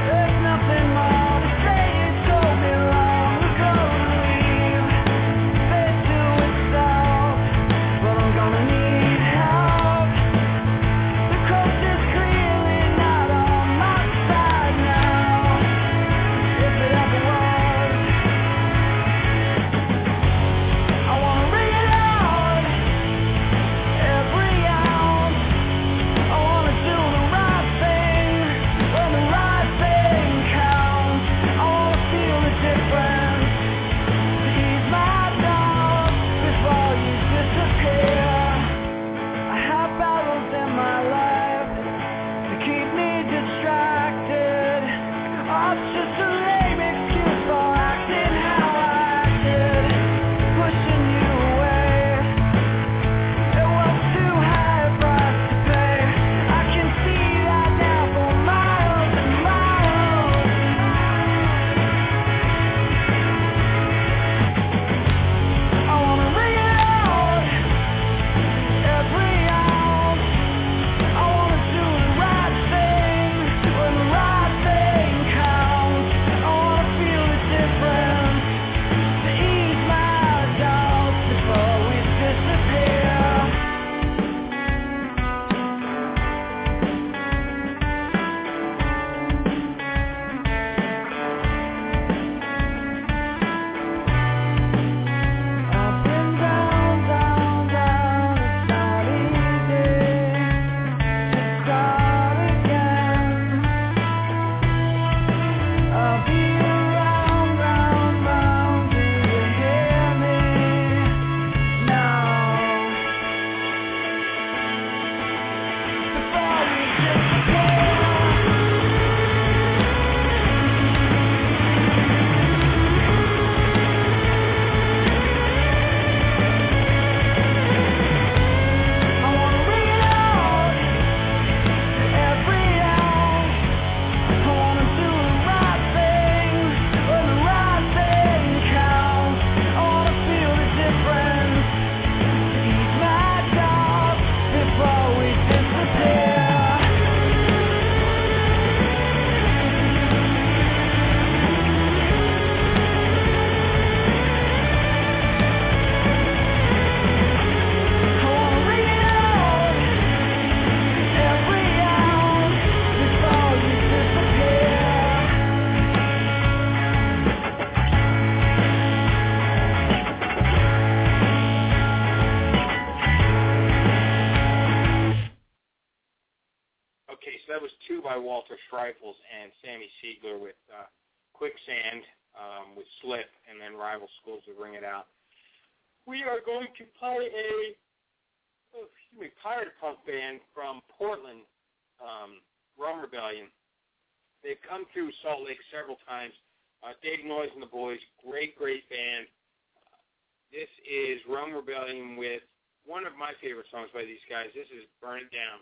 Walter Schreifels and Sammy Siegler with Quicksand with Slip, and then Rival Schools with Ring It Out. We are going to play a pirate punk band from Portland, Rum Rebellion. They've come through Salt Lake several times. Dave Noyes and the Boys, great band. This is Rum Rebellion with one of my favorite songs by these guys. This is Burn It Down.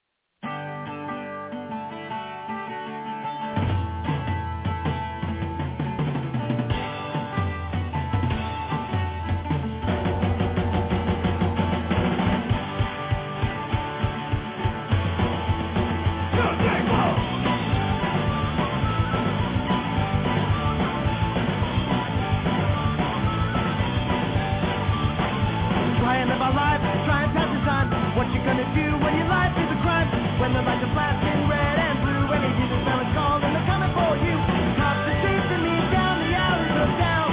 What you gonna do when your life is a crime? When the lights are flashing red and blue, and you hear the sirens call and they're coming for you. Cops are chasing me down the alleys of town.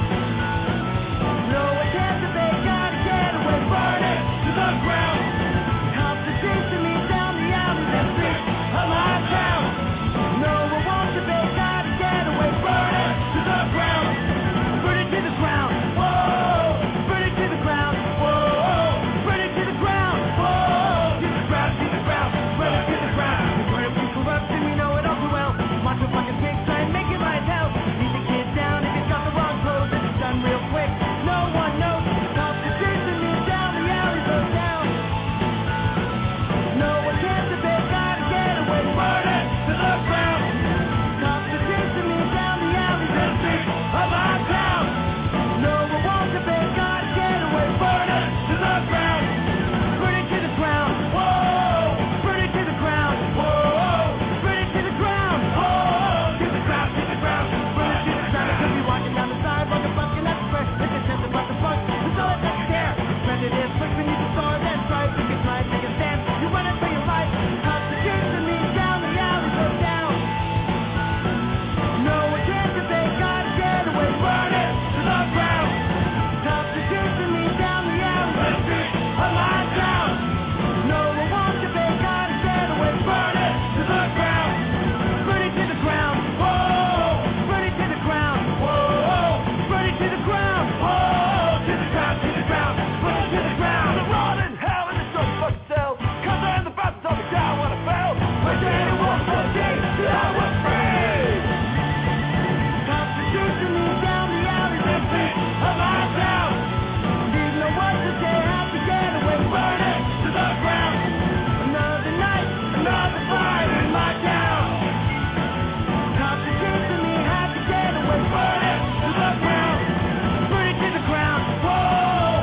No one cares if they gotta get away, burn it to the ground. Cops are chasing me down the alleys and streets of my town. No one wants to, they gotta get away, burn it to the ground. Burn it to the ground. Whoa, burn it to the ground. Whoa. Watch a fucking pig try and make it right hell. Leave the kid down if he's got the wrong clothes, and it's done real quick. No one knows. Cops are chasing me down the alleys of town. No one cares if they gotta get away. Burn it to the ground. Cops are chasing me down the alleys and streets of our town. No one wants if they gotta get away. Burn it to the ground. Burn it to the ground. Whoa. Burn it to the ground. Whoa. Prejudice, when you start and try to get right, take a stand, you run it for your life. Cops are chasing me down the alleys of town. No one cares if they gotta get away, burn it to the ground. Cops are chasing me down the alleys and streets of my town. No one wants if they gotta get away, burn it to the ground. Burn it to the ground, whoa, burn it to the ground, whoa, burn it to the ground, whoa, to the ground, to the ground. To the ground, I'm rolling hell in the drug fucking cell. Cause I in the bathtub, the guy when I fell. When anyone for a day, I was free. Cops are chasing me down the alleys and streets of my town. Didn't know what to say, had to get away, burn it to the ground. Another night, another fight in my town. Cops are chasing me, had to get away, burn it to the ground. Burn it to the ground, whoa.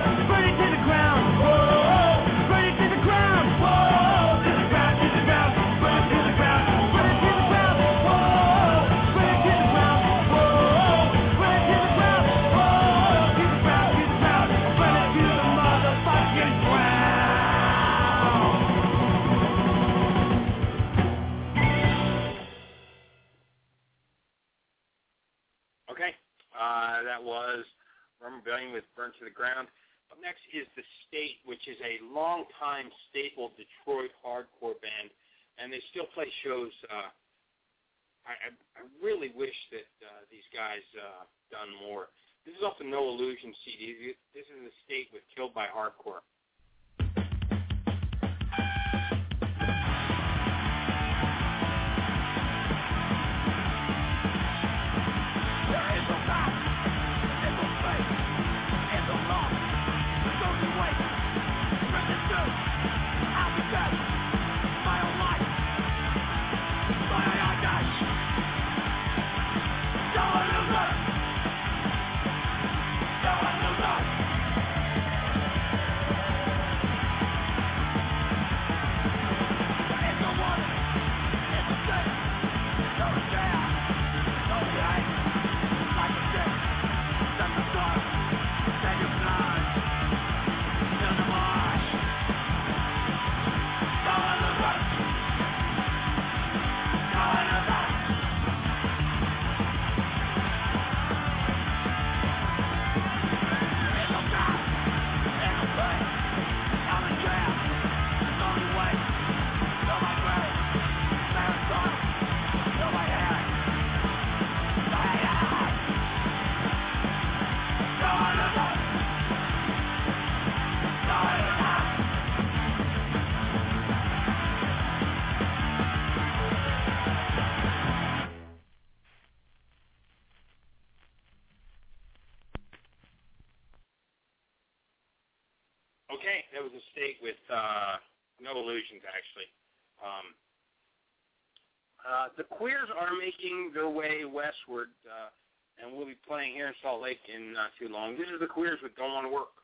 That was Rum Rebellion with Burn to the Ground. Up next is The State, which is a long-time staple Detroit hardcore band, and they still play shows. I really wish that these guys done more. This is off the No Illusion CD. This is The State with Killed by Hardcore. That was a state with no illusions, actually. The Queers are making their way westward, and we'll be playing here in Salt Lake in not too long. This is the Queers with Don't Want to Work.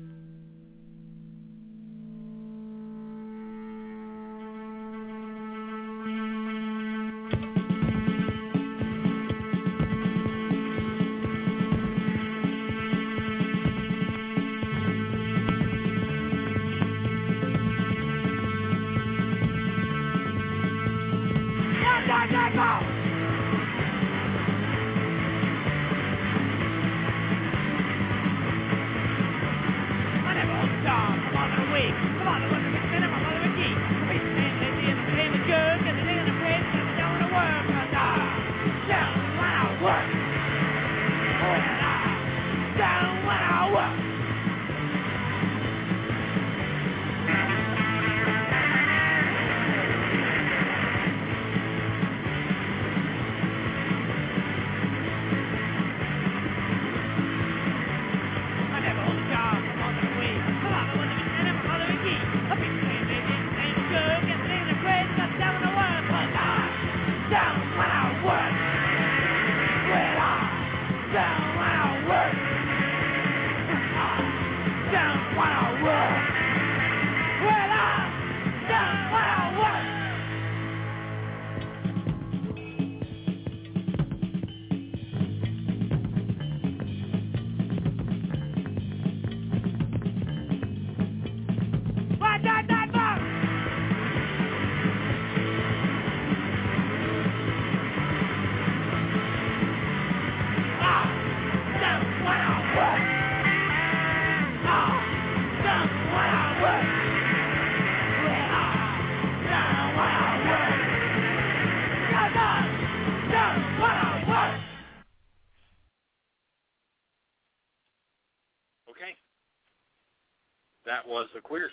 That was the Queers.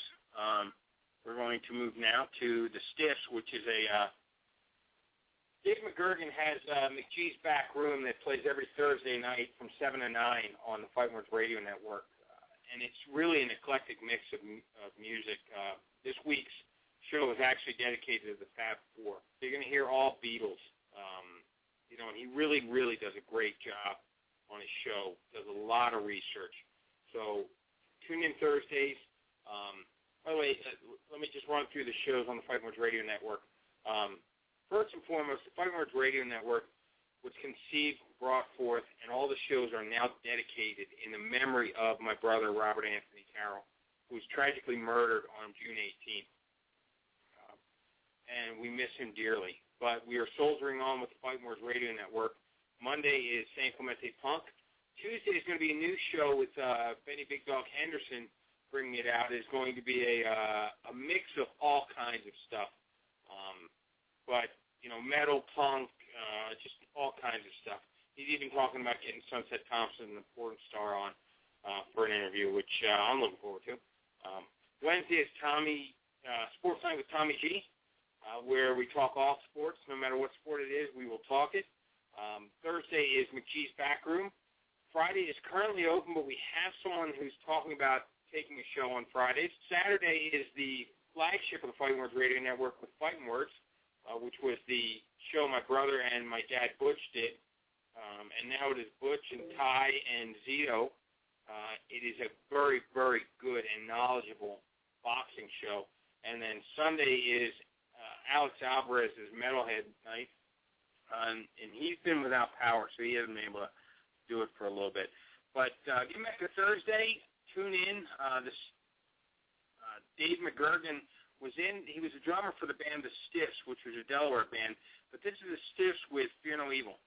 We're going to move now to the Stiffs, which is a Dave McGurgan has McGee's Back Room that plays every Thursday night from 7 to 9 on the Fighting Words Radio Network, and it's really an eclectic mix of music. This week's show is actually dedicated to the Fab Four. So you're going to hear all Beatles. And he really, really does a great job on his show. Does a lot of research. So tune in Thursdays. By the way, let me just run through the shows on the Fighting Words Radio Network. First and foremost, the Fighting Words Radio Network was conceived, brought forth, and all the shows are now dedicated in the memory of my brother, Robert Anthony Carroll, who was tragically murdered on June 18th. And we miss him dearly. But we are soldiering on with the Fighting Words Radio Network. Monday is San Clemente Punk. Tuesday is going to be a new show with Benny Big Dog Henderson bringing it out. It's going to be a mix of all kinds of stuff. But, metal, punk, just all kinds of stuff. He's even talking about getting Sunset Thompson and the Porn Star on for an interview, which I'm looking forward to. Wednesday is Sports Night with Tommy G, where we talk all sports. No matter what sport it is, we will talk it. Thursday is McGee's Back Room. Friday is currently open, but we have someone who's talking about taking a show on Fridays. Saturday is the flagship of the Fighting Words Radio Network with Fighting Words, which was the show my brother and my dad Butch did. And now it is Butch and Ty and Zito. It is a very, very good and knowledgeable boxing show. And then Sunday is Alex Alvarez's Metalhead night. And he's been without power, so he hasn't been able to do it for a little bit. But getting back to Thursday, tune in. Dave McGurgan he was a drummer for the band The Stiffs, which was a Delaware band. But this is The Stiffs with Fear No Evil.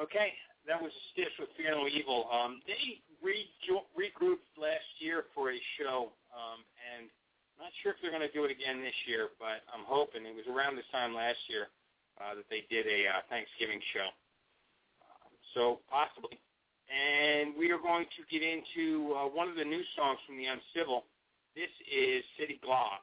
Okay, that was Stiff with Fear No Evil. They regrouped last year for a show, and I'm not sure if they're going to do it again this year, but I'm hoping. It was around this time last year that they did a Thanksgiving show. So possibly. And we are going to get into one of the new songs from the Uncivil. This is City Clog.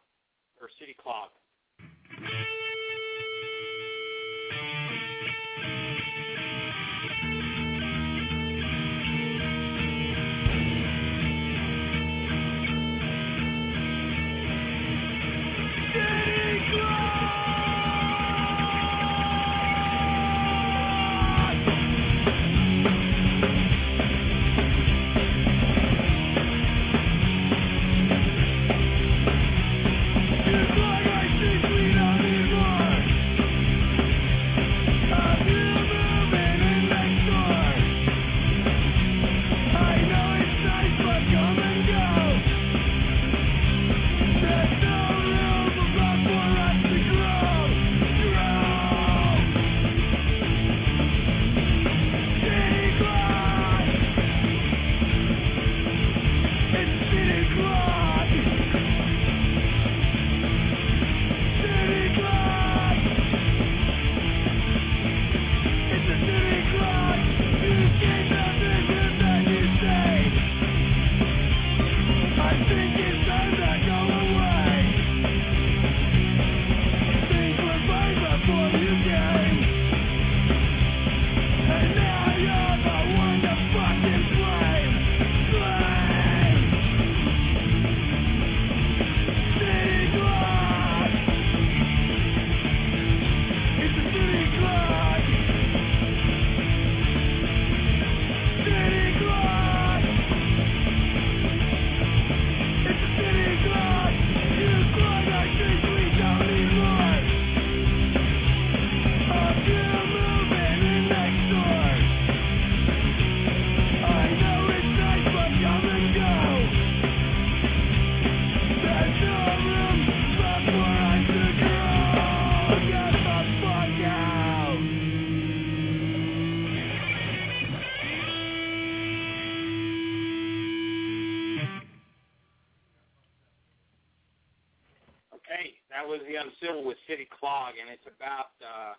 That was the Uncivil with City Clog, and it's about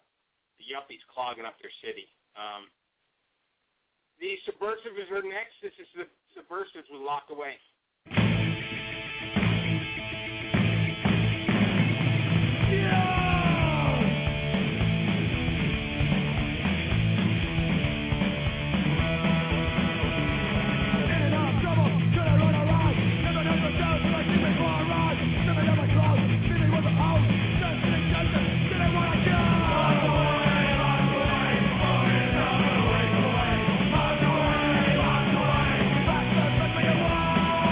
the yuppies clogging up their city. The Subversives are next. This is the Subversives with Locked Away. Wow.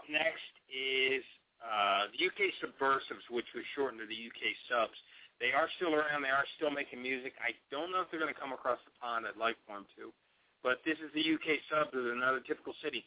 Up next is the UK Subversives, which was shortened to the UK Subs. They are still around. They are still making music. I don't know if they're going to come across the pond. I'd like for them to. But this is the UK Subs with Another Typical City.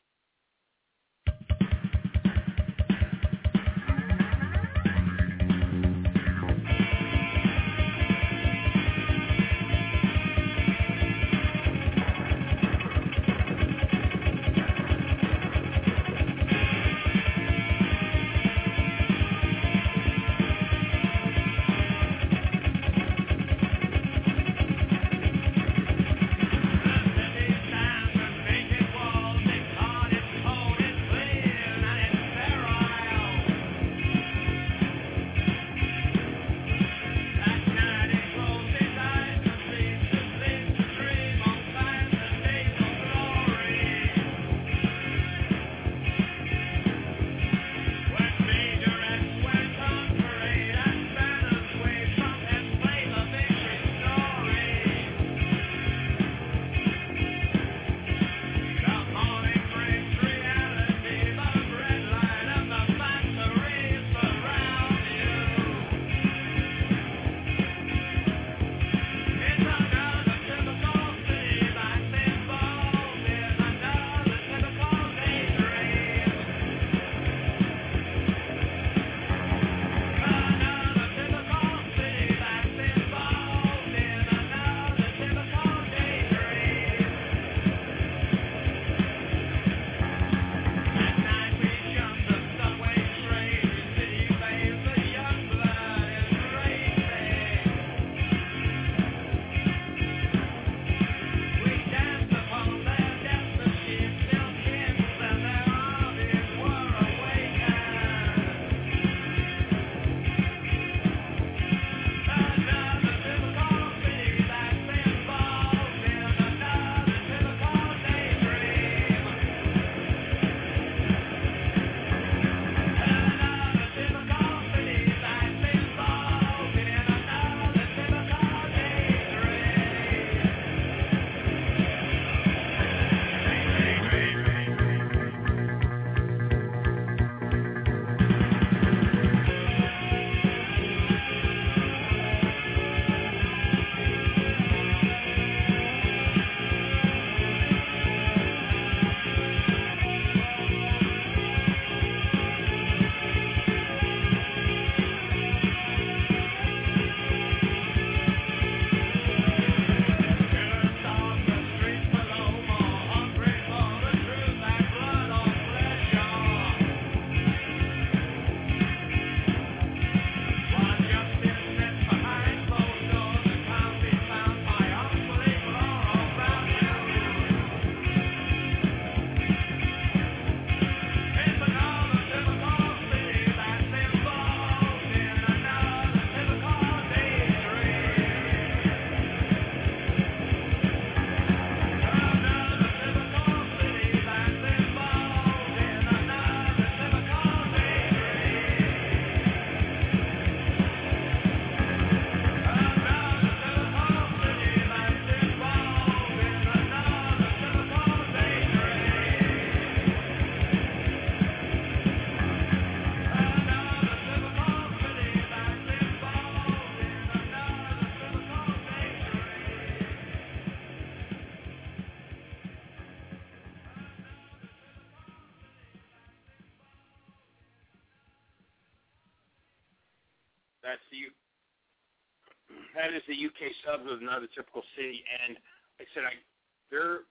That is the UK Subs with Another Typical City, and like I said, their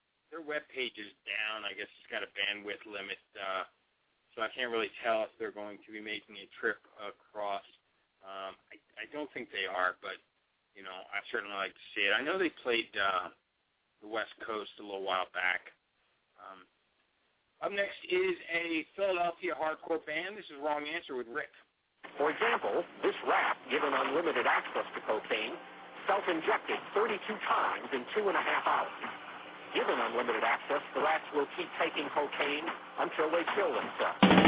web page is down. I guess it's got a bandwidth limit, so I can't really tell if they're going to be making a trip across. I don't think they are, but you know, I certainly like to see it. I know they played the West Coast a little while back. Up next is a Philadelphia hardcore band. This is Wrong Answer with Rick. For example, this rat, given unlimited access to cocaine, self-injected 32 times in 2.5 hours. Given unlimited access, the rats will keep taking cocaine until they kill themselves.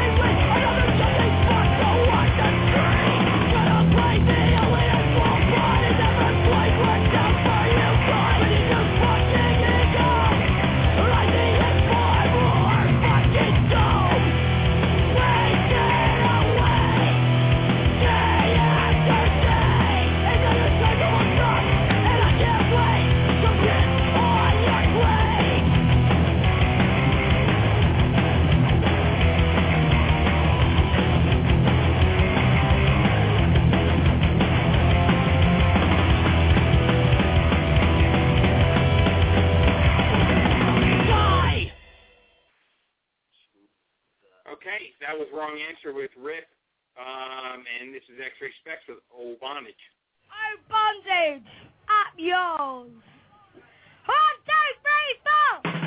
Another Okay, that was Wrong Answer with Rip, and this is X-Ray Specs with Old Bondage. Oh, bondage at yours. 1, 2, 3, 4.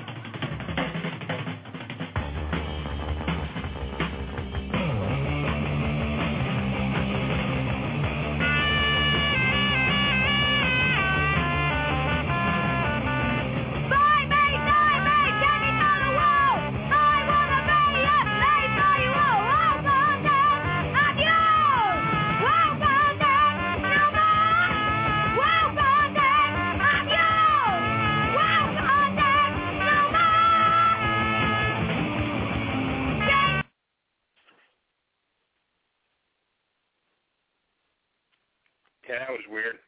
Yeah, that was weird.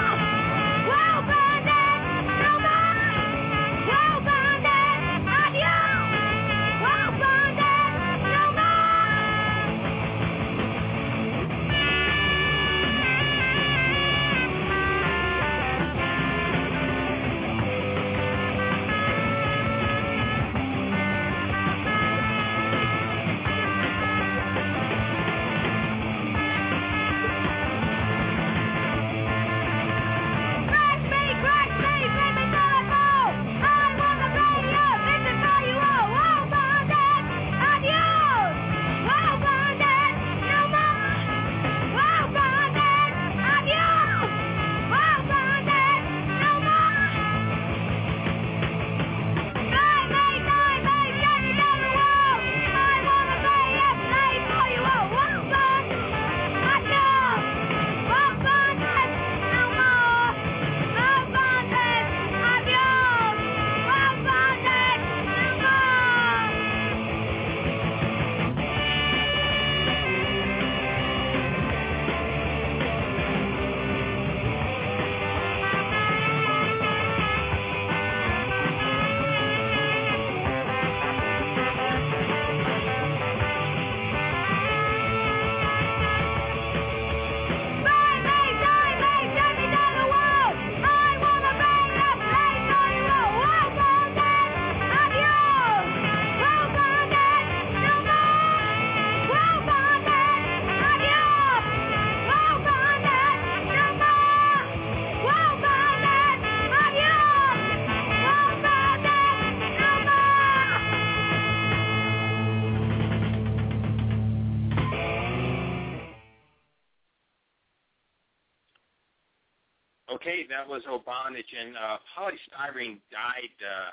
Okay, that was Old Bondage, and Polly Styrene died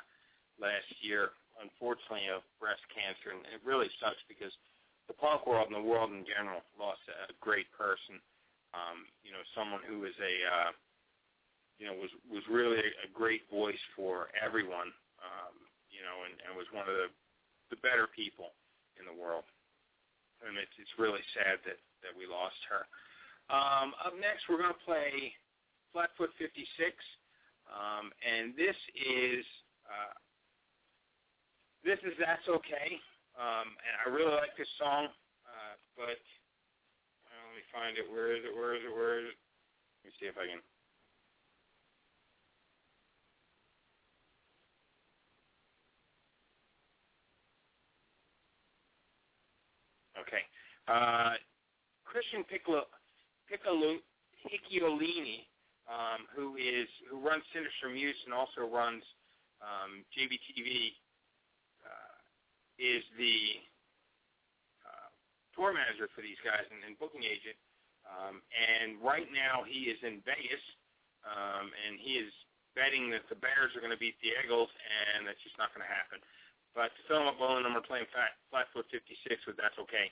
last year, unfortunately, of breast cancer, and it really sucks because the punk world and the world in general lost a great person. Someone who was was really a great voice for everyone, and was one of the better people in the world. And it's really sad that we lost her. Up next, we're going to play Flatfoot 56, and this is That's Okay, and I really like this song, but let me find it. Where is it? Let me see if I can. Okay, Christian Picciolini, who runs Sinister Muse and also runs JBTV, is the tour manager for these guys and booking agent. And right now he is in Vegas, and he is betting that the Bears are going to beat the Eagles, and that's just not going to happen. But to fill him up well, we're playing Flatfoot 56 with That's Okay.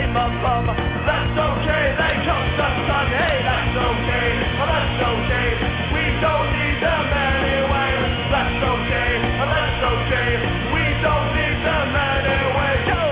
name of love. That's okay, they just a son. Hey, that's okay, that's okay. We don't need them anyway. That's okay, that's okay. We don't need them anyway. Go!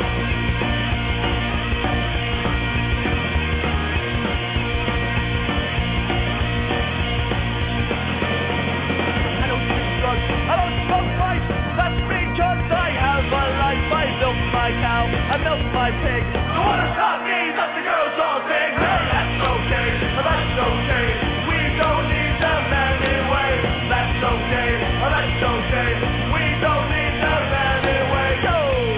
I don't do drugs, I don't smoke pipes. That's because I have a life. I milk my cow, I milk my pig. You wanna stop me? That's the girls all big. Hey, that's okay, that's okay. We don't need them anyway. That's okay, that's okay. We don't need them anyway. Go!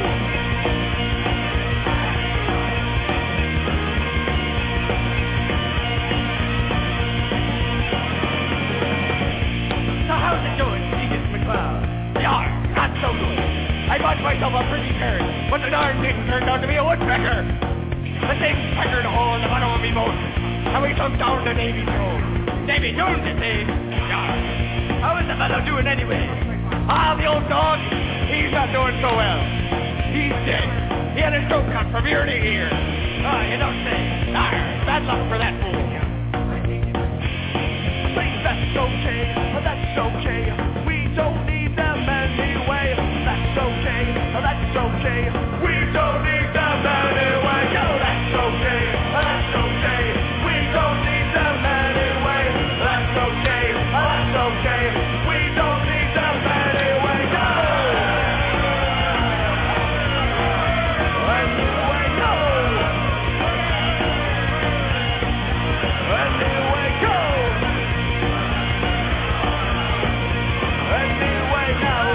So how's it going, Deacon McLeod? Yeah, not so good. I bought myself a pretty bird, but the darn thing turned out to be a woodpecker. The thing peckered a hole in the bottom of me boat, and we took down to Davy Jones. Davy Jones, you see? Yeah. How is the fellow doing anyway? Ah, the old dog, he's not doing so well. He's dead. He had his throat cut from ear to ear. Ah, you don't say. Bad luck for that fool. That's okay, that's okay. We don't need them anyway. That's okay, that's okay. We don't need them anyway. Yo, that's okay, that's okay. We don't need them anyway. That's okay, that's okay. We don't need them anyway. Go! Anyway, go! Anyway, go! Anyway, now.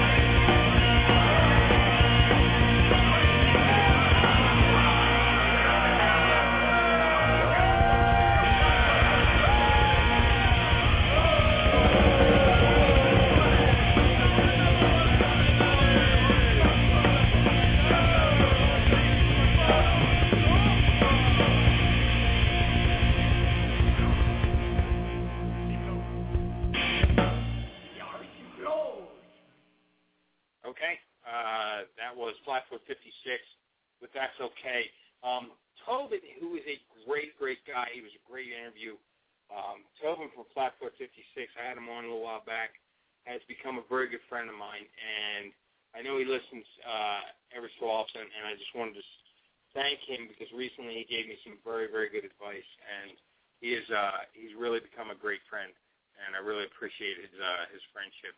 Okay, that was Flatfoot 56 with That's Okay. Tobin, who is a great, great guy, he was a great interview. Tobin from Flatfoot 56, I had him on a little while back, has become a very good friend of mine, and I know he listens every so often, and I just wanted to thank him because recently he gave me some very, very good advice, and he's really become a great friend, and I really appreciate his friendship.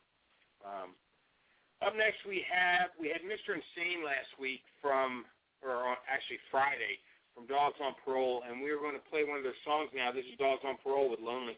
Up next, we had Mr. Insane last week actually Friday, from Dogs on Parole, and we are going to play one of their songs now. This is Dogs on Parole with Lonely.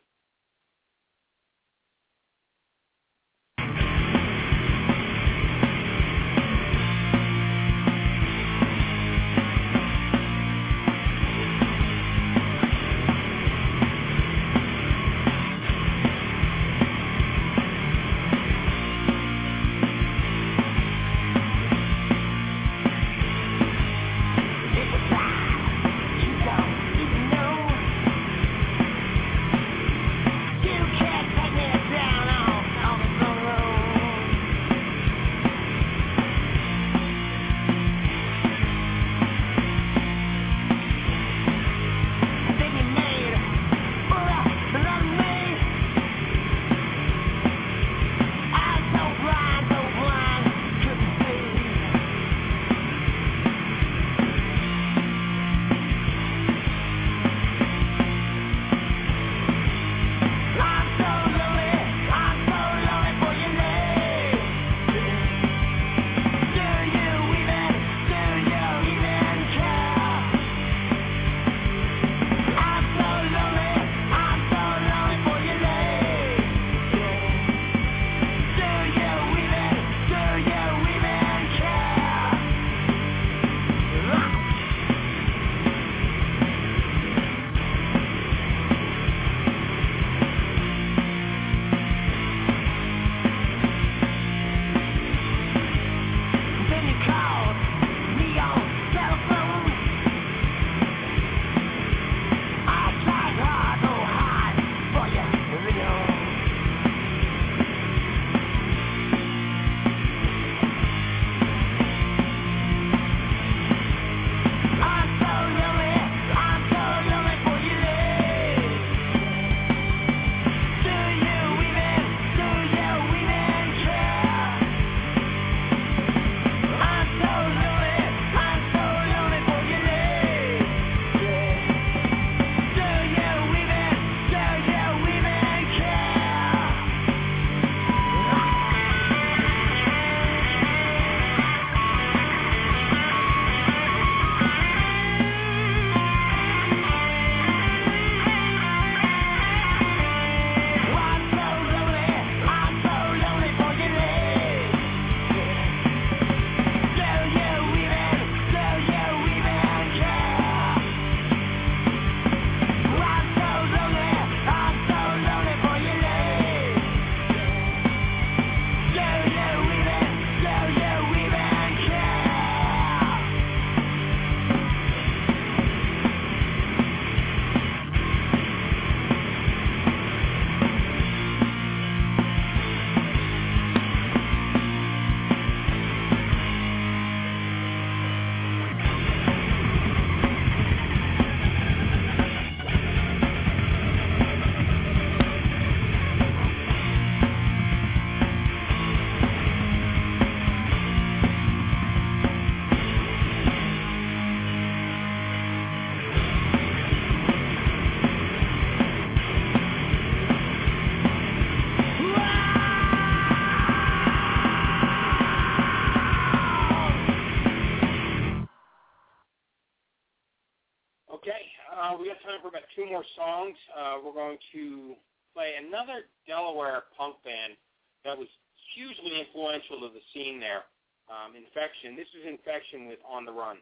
we got time for about 2 more songs. We're going to play another Delaware punk band that was hugely influential to the scene there, Infection. This is Infection with On the Run.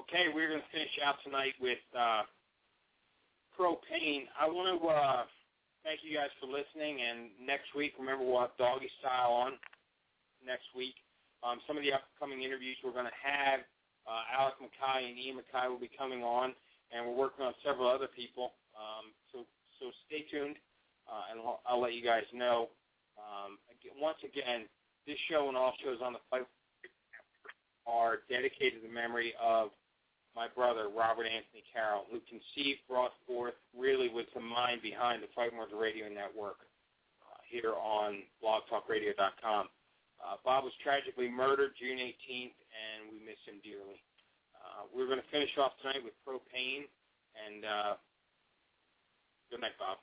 Okay, we're going to finish out tonight with Propane. I want to thank you guys for listening, and next week, remember, we'll have Doggy Style on next week. Some of the upcoming interviews we're going to have, Alec Mackay and Ian Mackay will be coming on, and we're working on several other people. So stay tuned, and I'll let you guys know. Once again, this show and all shows on the Fight are dedicated to the memory of my brother, Robert Anthony Carroll, who conceived, brought forth, really was the mind behind the Fighting Words Radio Network here on blogtalkradio.com. Bob was tragically murdered June 18th, and we miss him dearly. We're going to finish off tonight with Propane, and good night, Bob.